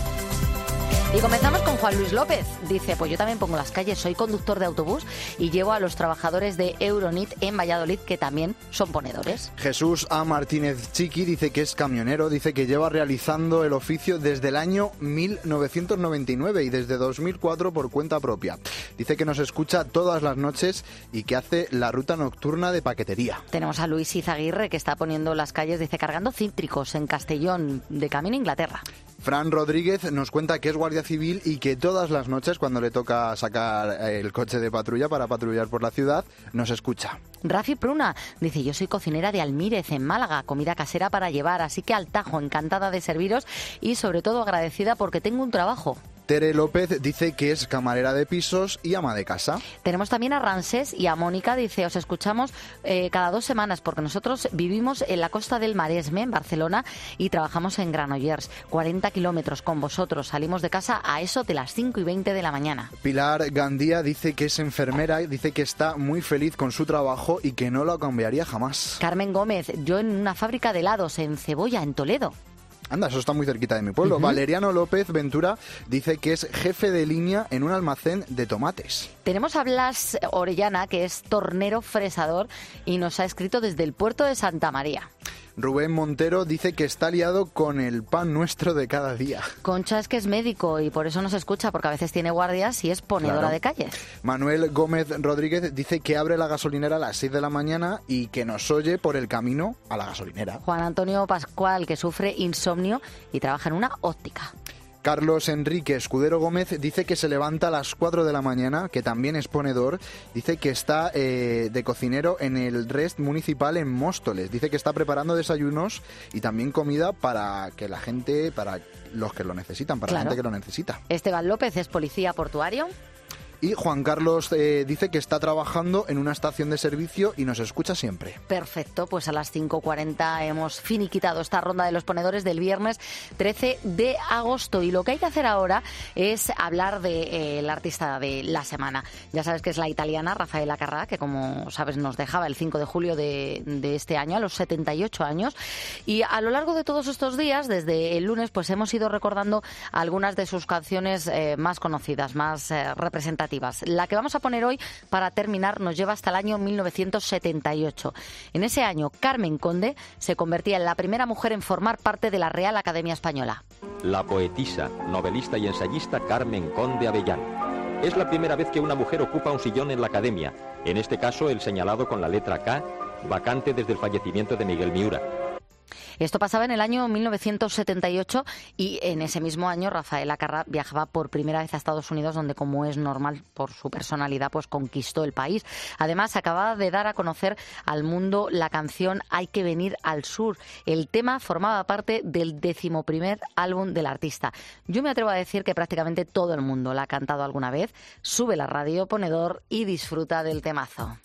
Y comenzamos con Juan Luis López. Dice, pues yo también pongo las calles, soy conductor de autobús y llevo a los trabajadores de Euronit en Valladolid, que también son ponedores. Jesús A. Martínez Chiqui dice que es camionero, dice que lleva realizando el oficio desde el año mil novecientos noventa y nueve y desde dos mil cuatro por cuenta propia. Dice que nos escucha todas las noches y que hace la ruta nocturna de paquetería. Tenemos a Luis Izaguirre, que está poniendo las calles, dice, cargando cítricos en Castellón, de camino a Inglaterra. Fran Rodríguez nos cuenta que es guardia civil y que todas las noches, cuando le toca sacar el coche de patrulla para patrullar por la ciudad, nos escucha. Rafi Pruna dice, yo soy cocinera de Almírez, en Málaga, comida casera para llevar, así que al tajo, encantada de serviros y sobre todo agradecida porque tengo un trabajo. Tere López dice que es camarera de pisos y ama de casa. Tenemos también a Ramsés y a Mónica, dice, os escuchamos eh, cada dos semanas porque nosotros vivimos en la costa del Maresme, en Barcelona, y trabajamos en Granollers, cuarenta kilómetros con vosotros. Salimos de casa a eso de las cinco y veinte de la mañana. Pilar Gandía dice que es enfermera y dice que está muy feliz con su trabajo y que no lo cambiaría jamás. Carmen Gómez, yo en una fábrica de helados en Cebolla, en Toledo. Anda, eso está muy cerquita de mi pueblo. Uh-huh. Valeriano López Ventura dice que es jefe de línea en un almacén de tomates. Tenemos a Blas Orellana, que es tornero fresador y nos ha escrito desde el puerto de Santa María. Rubén Montero dice que está liado con el pan nuestro de cada día. Concha es que es médico y por eso nos escucha, porque a veces tiene guardias y es ponedora claro. de calles. Manuel Gómez Rodríguez dice que abre la gasolinera a las seis de la mañana y que nos oye por el camino a la gasolinera. Juan Antonio Pascual, que sufre insomnio y trabaja en una óptica. Carlos Enrique Escudero Gómez dice que se levanta a las cuatro de la mañana, que también es ponedor. Dice que está eh, de cocinero en el Rest Municipal en Móstoles. Dice que está preparando desayunos y también comida para que la gente, para los que lo necesitan, para claro. la gente que lo necesita. Esteban López es policía portuario. Y Juan Carlos eh, dice que está trabajando en una estación de servicio y nos escucha siempre. Perfecto, pues a las cinco cuarenta hemos finiquitado esta ronda de los ponedores del viernes trece de agosto. Y lo que hay que hacer ahora es hablar de eh, la artista de la semana. Ya sabes que es la italiana Raffaella Carrà, que como sabes nos dejaba el cinco de julio de, de este año, a los setenta y ocho años. Y a lo largo de todos estos días, desde el lunes, pues hemos ido recordando algunas de sus canciones eh, más conocidas, más eh, representativas. La que vamos a poner hoy, para terminar, nos lleva hasta el año mil novecientos setenta y ocho. En ese año, Carmen Conde se convertía en la primera mujer en formar parte de la Real Academia Española. La poetisa, novelista y ensayista Carmen Conde Avellán. Es la primera vez que una mujer ocupa un sillón en la Academia, en este caso el señalado con la letra K, vacante desde el fallecimiento de Miguel Miura. Esto pasaba en el año mil novecientos setenta y ocho y en ese mismo año Raffaella Carrà viajaba por primera vez a Estados Unidos, donde, como es normal por su personalidad, pues conquistó el país. Además, acababa de dar a conocer al mundo la canción Hay que venir al sur. El tema formaba parte del decimoprimer álbum del artista. Yo me atrevo a decir que prácticamente todo el mundo la ha cantado alguna vez. Sube la radio, ponedor, y disfruta del temazo.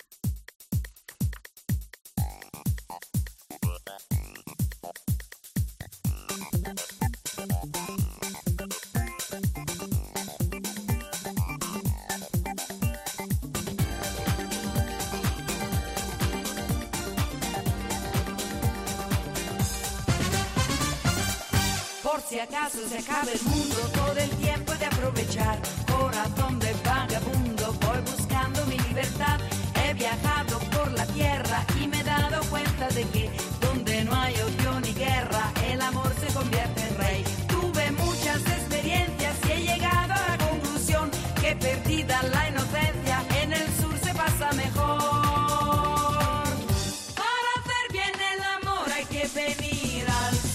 Si acaso se acaba el mundo, todo el tiempo de aprovechar. Corazón de vagabundo, voy buscando mi libertad. He viajado por la tierra y me he dado cuenta de que donde no hay odio ni guerra, el amor se convierte en rey. Tuve muchas experiencias y he llegado a la conclusión que perdida la inocencia, en el sur se pasa mejor. Para hacer bien el amor hay que venir al sur.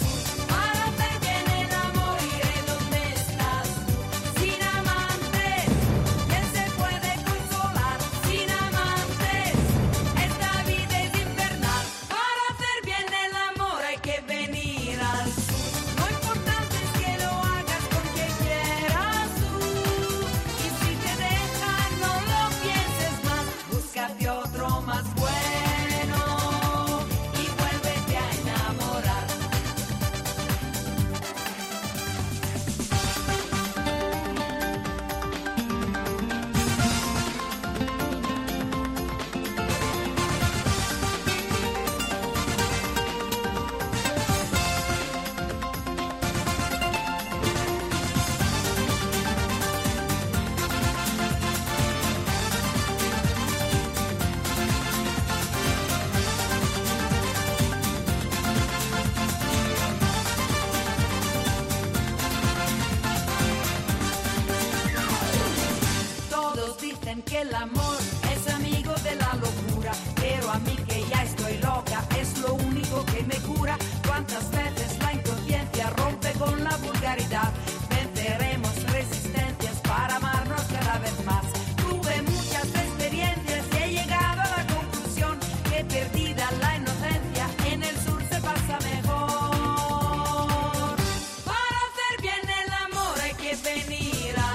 Que el amor es amigo de la locura, pero a mí que ya estoy loca es lo único que me cura. Cuántas veces la inconsciencia rompe con la vulgaridad, venceremos resistencias para amarnos cada vez más. Tuve muchas experiencias y he llegado a la conclusión que perdida la inocencia, en el sur se pasa mejor. Para hacer bien el amor hay que venir a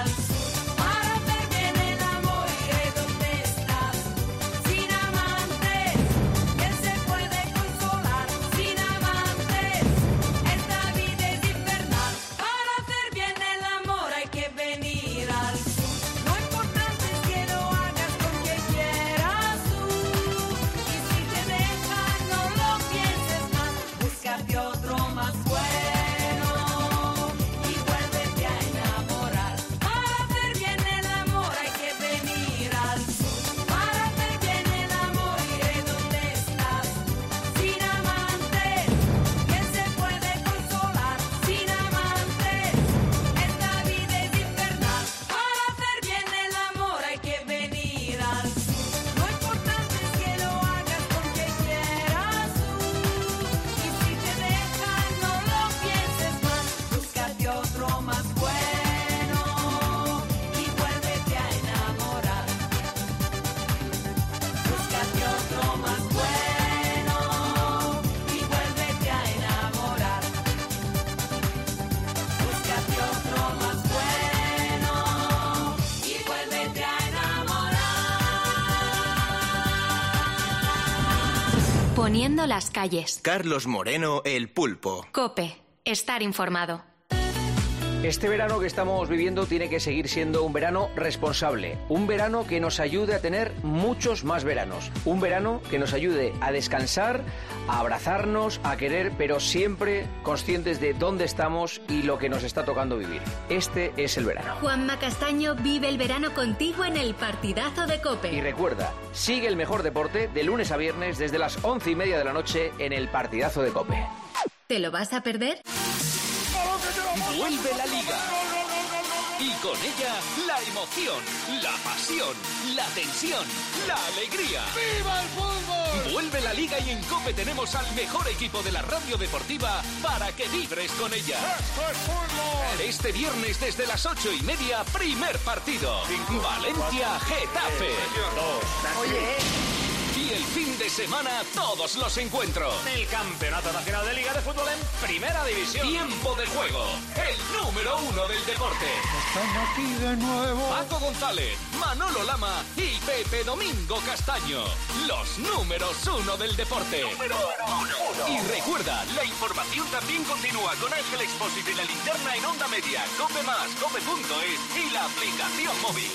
Poniendo las calles. Carlos Moreno, El Pulpo. COPE. Estar informado. Este verano que estamos viviendo tiene que seguir siendo un verano responsable, un verano que nos ayude a tener muchos más veranos, un verano que nos ayude a descansar, a abrazarnos, a querer, pero siempre conscientes de dónde estamos y lo que nos está tocando vivir. Este es el verano. Juanma Castaño vive el verano contigo en el partidazo de COPE. Y recuerda, sigue el mejor deporte de lunes a viernes desde las once y media de la noche en el partidazo de COPE. ¿Te lo vas a perder? Vuelve la Liga. Y con ella, la emoción, la pasión, la tensión, la alegría. ¡Viva el fútbol! Vuelve la Liga y en COPE tenemos al mejor equipo de la radio deportiva para que vibres con ella. ¡Esto es fútbol! Este viernes desde las ocho y media, primer partido. Valencia-Getafe. Oye... Y el fin de semana, todos los encuentros. El Campeonato Nacional de Liga de Fútbol en Primera División. Tiempo de juego. El número uno del deporte. Estamos aquí de nuevo. Paco González, Manolo Lama y Pepe Domingo Castaño. Los números uno del deporte. Número uno. Y recuerda, la información también continúa con Ángel Expósito y la linterna en Onda Media, Cope Más, Cope punto es y la aplicación móvil.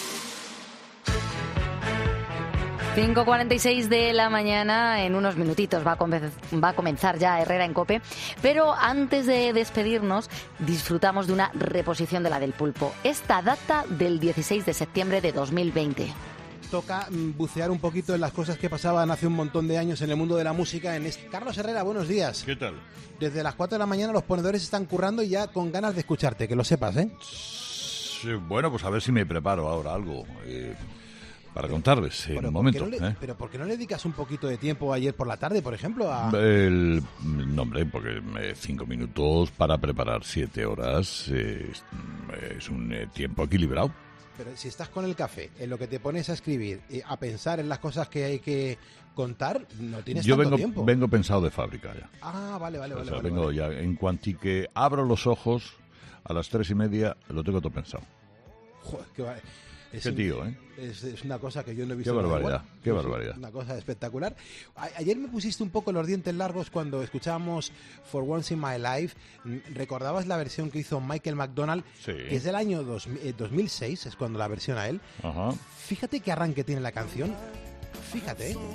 cinco cuarenta y seis de la mañana, en unos minutitos va a, come- va a comenzar ya Herrera en COPE, pero antes de despedirnos disfrutamos de una reposición de la del Pulpo. Esta data del dieciséis de septiembre de dos mil veinte. Toca bucear un poquito en las cosas que pasaban hace un montón de años en el mundo de la música. En este... Carlos Herrera, buenos días. ¿Qué tal? Desde las cuatro de la mañana los ponedores están currando y ya con ganas de escucharte, que lo sepas, ¿eh? Sí, bueno, pues a ver si me preparo ahora algo. Eh... Para contarles en bueno, un momento. ¿por qué no le, ¿eh? Pero ¿por qué no le dedicas un poquito de tiempo ayer por la tarde, por ejemplo? A... El, no, hombre, porque eh, cinco minutos para preparar siete horas eh, es, es un eh, tiempo equilibrado. Pero si estás con el café, en lo que te pones a escribir, eh, a pensar en las cosas que hay que contar, no tienes Yo tanto vengo, tiempo. vengo pensado de fábrica ya. Ah, vale, vale, O vale. sea, vale, vengo vale. ya, en cuanto que abro los ojos a las tres y media, lo tengo todo pensado. Joder, qué va- es Qué un- tío, ¿eh? Es, es una cosa que yo no he visto. Qué nada barbaridad, igual. qué Es barbaridad. Una cosa espectacular. A- ayer me pusiste un poco los dientes largos cuando escuchábamos For Once in My Life. Mm, ¿Recordabas la versión que hizo Michael McDonald? Sí. Que es del año dos mil, eh, dos mil seis, es cuando la versión a él. Ajá. Fíjate qué arranque tiene la canción. Fíjate, ¿eh?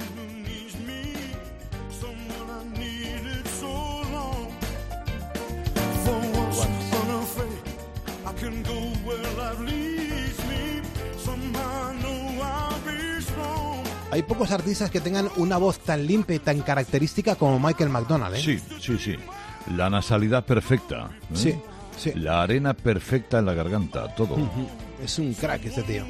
Hay pocos artistas que tengan una voz tan limpia y tan característica como Michael McDonald, ¿eh? Sí, sí, sí. La nasalidad perfecta. ¿eh? Sí, sí. La arena perfecta en la garganta, todo. Ujú. Es un crack este tío.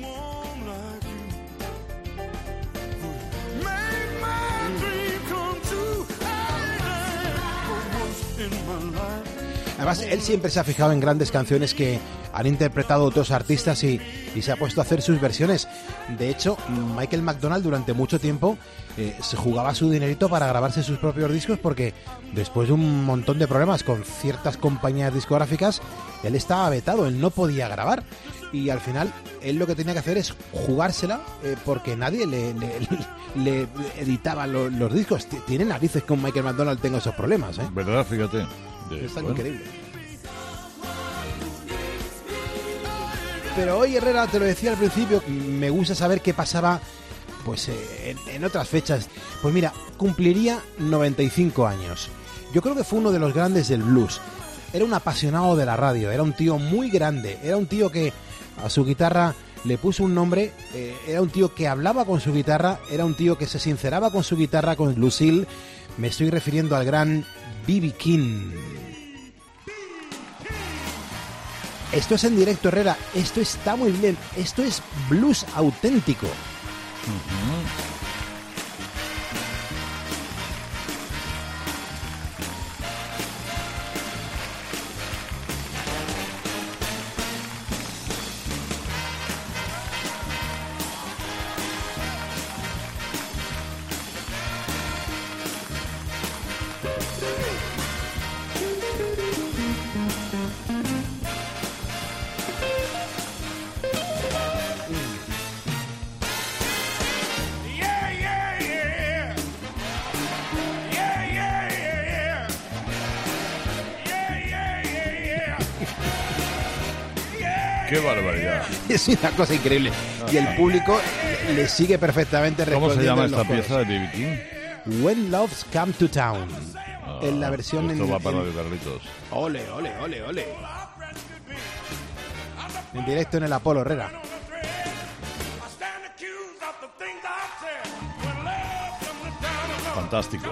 Además, él siempre se ha fijado en grandes canciones que han interpretado otros artistas y, y se ha puesto a hacer sus versiones. De hecho, Michael McDonald durante mucho tiempo eh, se jugaba su dinerito para grabarse sus propios discos porque después de un montón de problemas con ciertas compañías discográficas, él estaba vetado, él no podía grabar. Y al final, él lo que tenía que hacer es jugársela eh, porque nadie le, le, le editaba lo- los discos. T- Tiene narices que un Michael McDonald tenga esos problemas, ¿eh? ¿Verdad? Fíjate. De- Es tan bueno. increíble. Pero hoy, Herrera, te lo decía al principio, me gusta saber qué pasaba pues eh, en, en otras fechas. Pues mira, cumpliría noventa y cinco años. Yo creo que fue uno de los grandes del blues. Era un apasionado de la radio, era un tío muy grande, era un tío que a su guitarra le puso un nombre, eh, era un tío que hablaba con su guitarra, era un tío que se sinceraba con su guitarra, con Lucille. Me estoy refiriendo al gran B B King. Esto es en directo, Herrera. Esto está muy bien. Esto es blues auténtico. ¡Qué barbaridad! Es una cosa increíble. Y el público le, le sigue perfectamente respondiendo. ¿Cómo se llama en los esta coros. pieza de B B King? When Loves Come to Town. Ah, en la versión esto en, va para en- los Carlitos. Ole, ole, ole, ole. En directo en el Apolo, Herrera. Fantástico.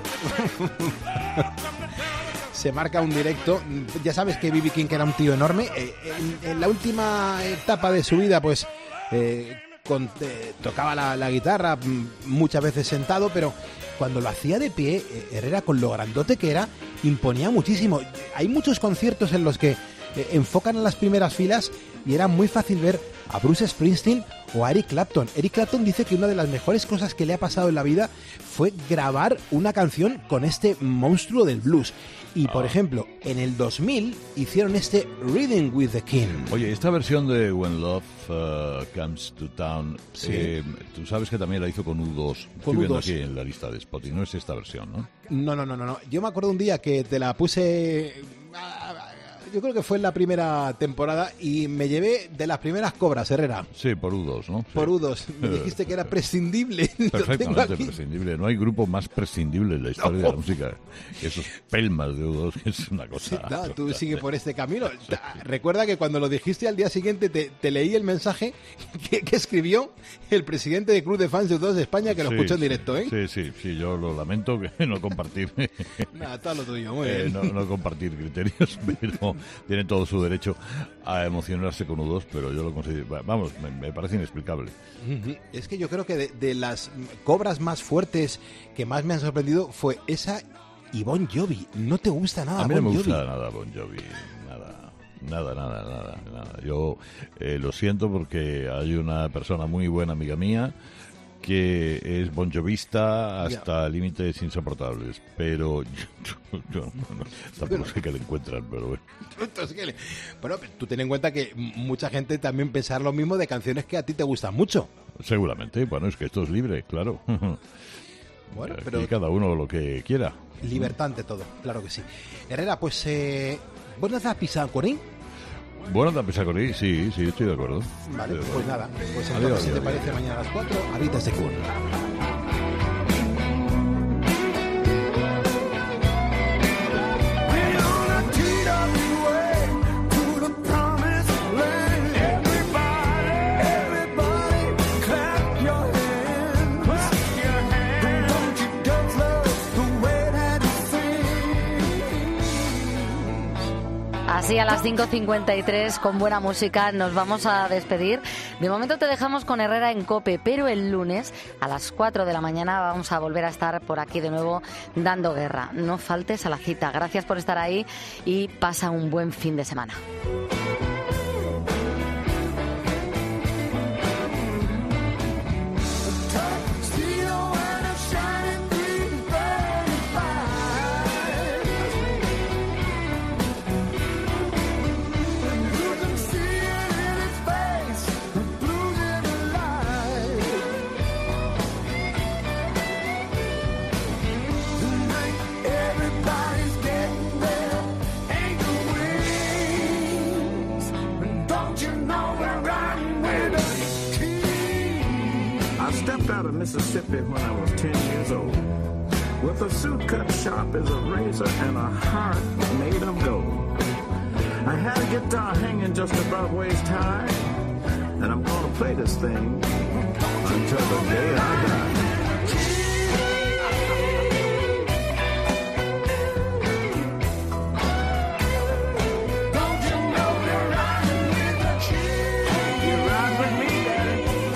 Se marca un directo. Ya sabes que B B King era un tío enorme. Eh, en, en la última etapa de su vida, pues eh, con- eh, tocaba la, la guitarra mm, muchas veces sentado, pero cuando lo hacía de pie, eh, Herrera, con lo grandote que era, imponía muchísimo. Hay muchos conciertos en los que eh, enfocan a las primeras filas y era muy fácil ver a Bruce Springsteen o a Eric Clapton. Eric Clapton dice que una de las mejores cosas que le ha pasado en la vida fue grabar una canción con este monstruo del blues. Y, por ejemplo, en el dos mil hicieron este Reading with the King. Oye, esta versión de When Love uh, Comes to Town, Sí. eh, tú sabes que también la hizo con U dos. Estoy Con viendo U dos. aquí en la lista de Spotify. No es esta versión, ¿no? No, no, no, no, no. Yo me acuerdo un día que te la puse... Yo creo que fue en la primera temporada y me llevé de las primeras cobras, Herrera. Sí, por U dos, ¿no? Sí. Por U dos. Me dijiste que era prescindible. Lo tengo Perfectamente aquí. prescindible. No hay grupo más prescindible en la historia de la música. Esos pelmas de U dos, que es una cosa... No, tú sigue por este camino. Recuerda que cuando lo dijiste al día siguiente te, te leí el mensaje que, que escribió el presidente del Club de Fans de U dos de España, que lo Sí, escuchó en sí, directo, ¿eh? Sí, sí, sí, yo lo lamento que no compartir... Nada, todo lo tuyo, muy Eh, bien. no, no compartir criterios, pero tienen todo su derecho a emocionarse con U dos, pero yo lo considero, vamos, me, me parece inexplicable. Ujú. Es que yo creo que de, de las cobras más fuertes que más me han sorprendido fue esa y Bon Jovi. ¿No te gusta nada A mí no Bon me Jovi? gusta nada Bon Jovi, nada, nada, nada, nada, nada. Yo eh, lo siento porque hay una persona muy buena amiga mía que es bon jovista hasta límites insoportables, pero yo, yo no, no, tampoco sé qué le encuentran, pero bueno. Entonces, ¿qué le- Bueno, tú ten en cuenta que m- mucha gente también pensar lo mismo de canciones que a ti te gustan mucho. Seguramente, bueno, es que esto es libre, claro. Bueno, Aquí pero cada uno lo que quiera. libertad ante todo, claro que sí. Herrera, pues, eh, ¿vos nos das pizza con él? Bueno, de pesar con él, sí, sí, estoy de acuerdo. Vale, Estoy de pues acuerdo. nada. Pues Adiós, entonces, si te adiós, parece, adiós. mañana a las cuatro, habitas de Kun. Así a las cinco cincuenta y tres, con buena música, nos vamos a despedir. De momento te dejamos con Herrera en COPE, pero el lunes a las cuatro de la mañana vamos a volver a estar por aquí de nuevo dando guerra. No faltes a la cita. Gracias por estar ahí y pasa un buen fin de semana. Everybody's getting there, ain't the wings. Don't you know we're riding with a king? I stepped out of Mississippi when I was ten years old, with a suit cut sharp as a razor and a heart made of gold. I had a guitar hanging just above waist high, and I'm gonna play this thing until the day I die. Don't you know we're riding with a king? You ride with me, Daddy.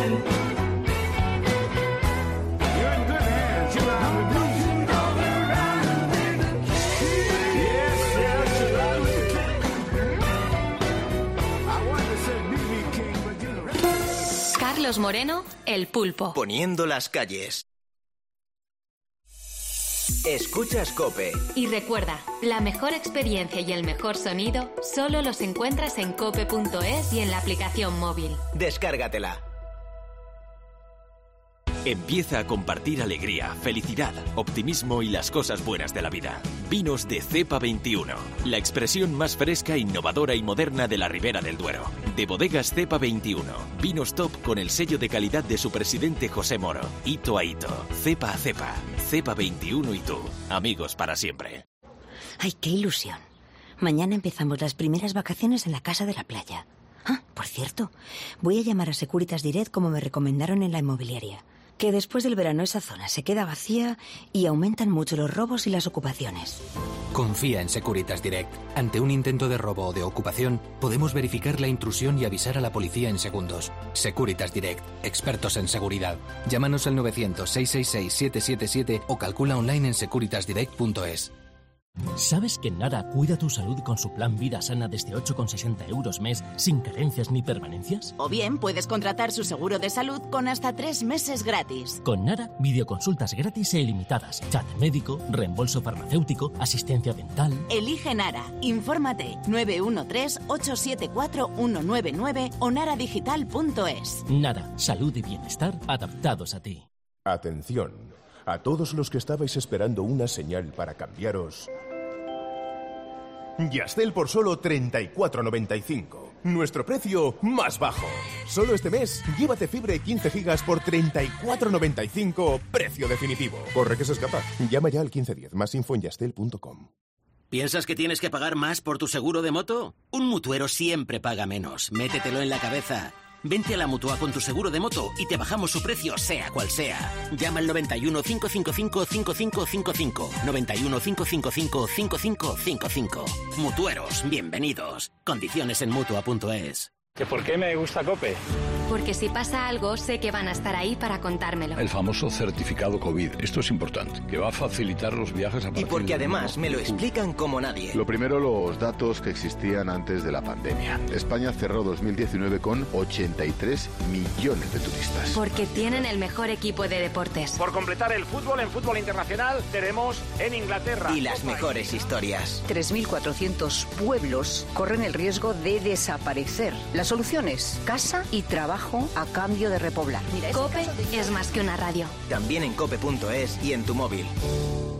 You're in good hands. You ride with me. Don't you know we're riding with a king? Yes, yes, you ride with the king. I wanted to say B B King, but you know. Carlos Moreno, El Pulpo. Poniendo las calles. Escuchas COPE. Y recuerda, la mejor experiencia y el mejor sonido solo los encuentras en cope punto es y en la aplicación móvil. Descárgatela. Empieza a compartir alegría, felicidad, optimismo y las cosas buenas de la vida. Vinos de Cepa veintiuno, la expresión más fresca, innovadora y moderna de la Ribera del Duero. De Bodegas Cepa veintiuno, vinos top con el sello de calidad de su presidente José Moro. Hito a hito, cepa a cepa, Cepa veintiuno y tú, amigos para siempre. ¡Ay, qué ilusión! Mañana empezamos las primeras vacaciones en la casa de la playa. Ah, por cierto, voy a llamar a Securitas Direct como me recomendaron en la inmobiliaria. Que después del verano esa zona se queda vacía y aumentan mucho los robos y las ocupaciones. Confía en Securitas Direct. Ante un intento de robo o de ocupación, podemos verificar la intrusión y avisar a la policía en segundos. Securitas Direct, expertos en seguridad. Llámanos al novecientos, seiscientos sesenta y seis, siete siete siete o calcula online en securitas direct punto es. ¿Sabes que Nara cuida tu salud con su plan Vida Sana desde ocho con sesenta euros mes, sin carencias ni permanencias? O bien puedes contratar su seguro de salud con hasta tres meses gratis. Con Nara, videoconsultas gratis e ilimitadas, chat médico, reembolso farmacéutico, asistencia dental. Elige Nara. Infórmate nueve uno tres, ocho siete cuatro, uno nueve nueve o naradigital punto es. Nara, salud y bienestar adaptados a ti. Atención, a todos los que estabais esperando una señal para cambiaros. Yastel por solo treinta y cuatro noventa y cinco. Nuestro precio más bajo. Solo este mes, llévate fibra y quince gigas por treinta y cuatro noventa y cinco. Precio definitivo. Corre que se escapa. Llama ya al quince diez. Más info en yastel punto com. ¿Piensas que tienes que pagar más por tu seguro de moto? Un mutuero siempre paga menos. Métetelo en la cabeza. Vente a la Mutua con tu seguro de moto y te bajamos su precio, sea cual sea. Llama al noventa y uno, cinco cinco cinco, cinco cinco cinco cinco. noventa y uno, cinco cinco cinco, cinco cinco cinco cinco. Mutueros, bienvenidos. Condiciones en mutua punto es. ¿Que por qué me gusta COPE? Porque si pasa algo, sé que van a estar ahí para contármelo. El famoso certificado COVID. Esto es importante, que va a facilitar los viajes a partir Y porque de además me lo explican como nadie. Lo primero, los datos que existían antes de la pandemia. España cerró dos mil diecinueve con ochenta y tres millones de turistas. Porque tienen el mejor equipo de deportes. Por completar el fútbol en fútbol internacional, tenemos en Inglaterra. Y las mejores historias. tres mil cuatrocientos pueblos corren el riesgo de desaparecer. La solución es casa y trabajo a cambio de repoblar. COPE es más que una radio. También en cope punto es y en tu móvil.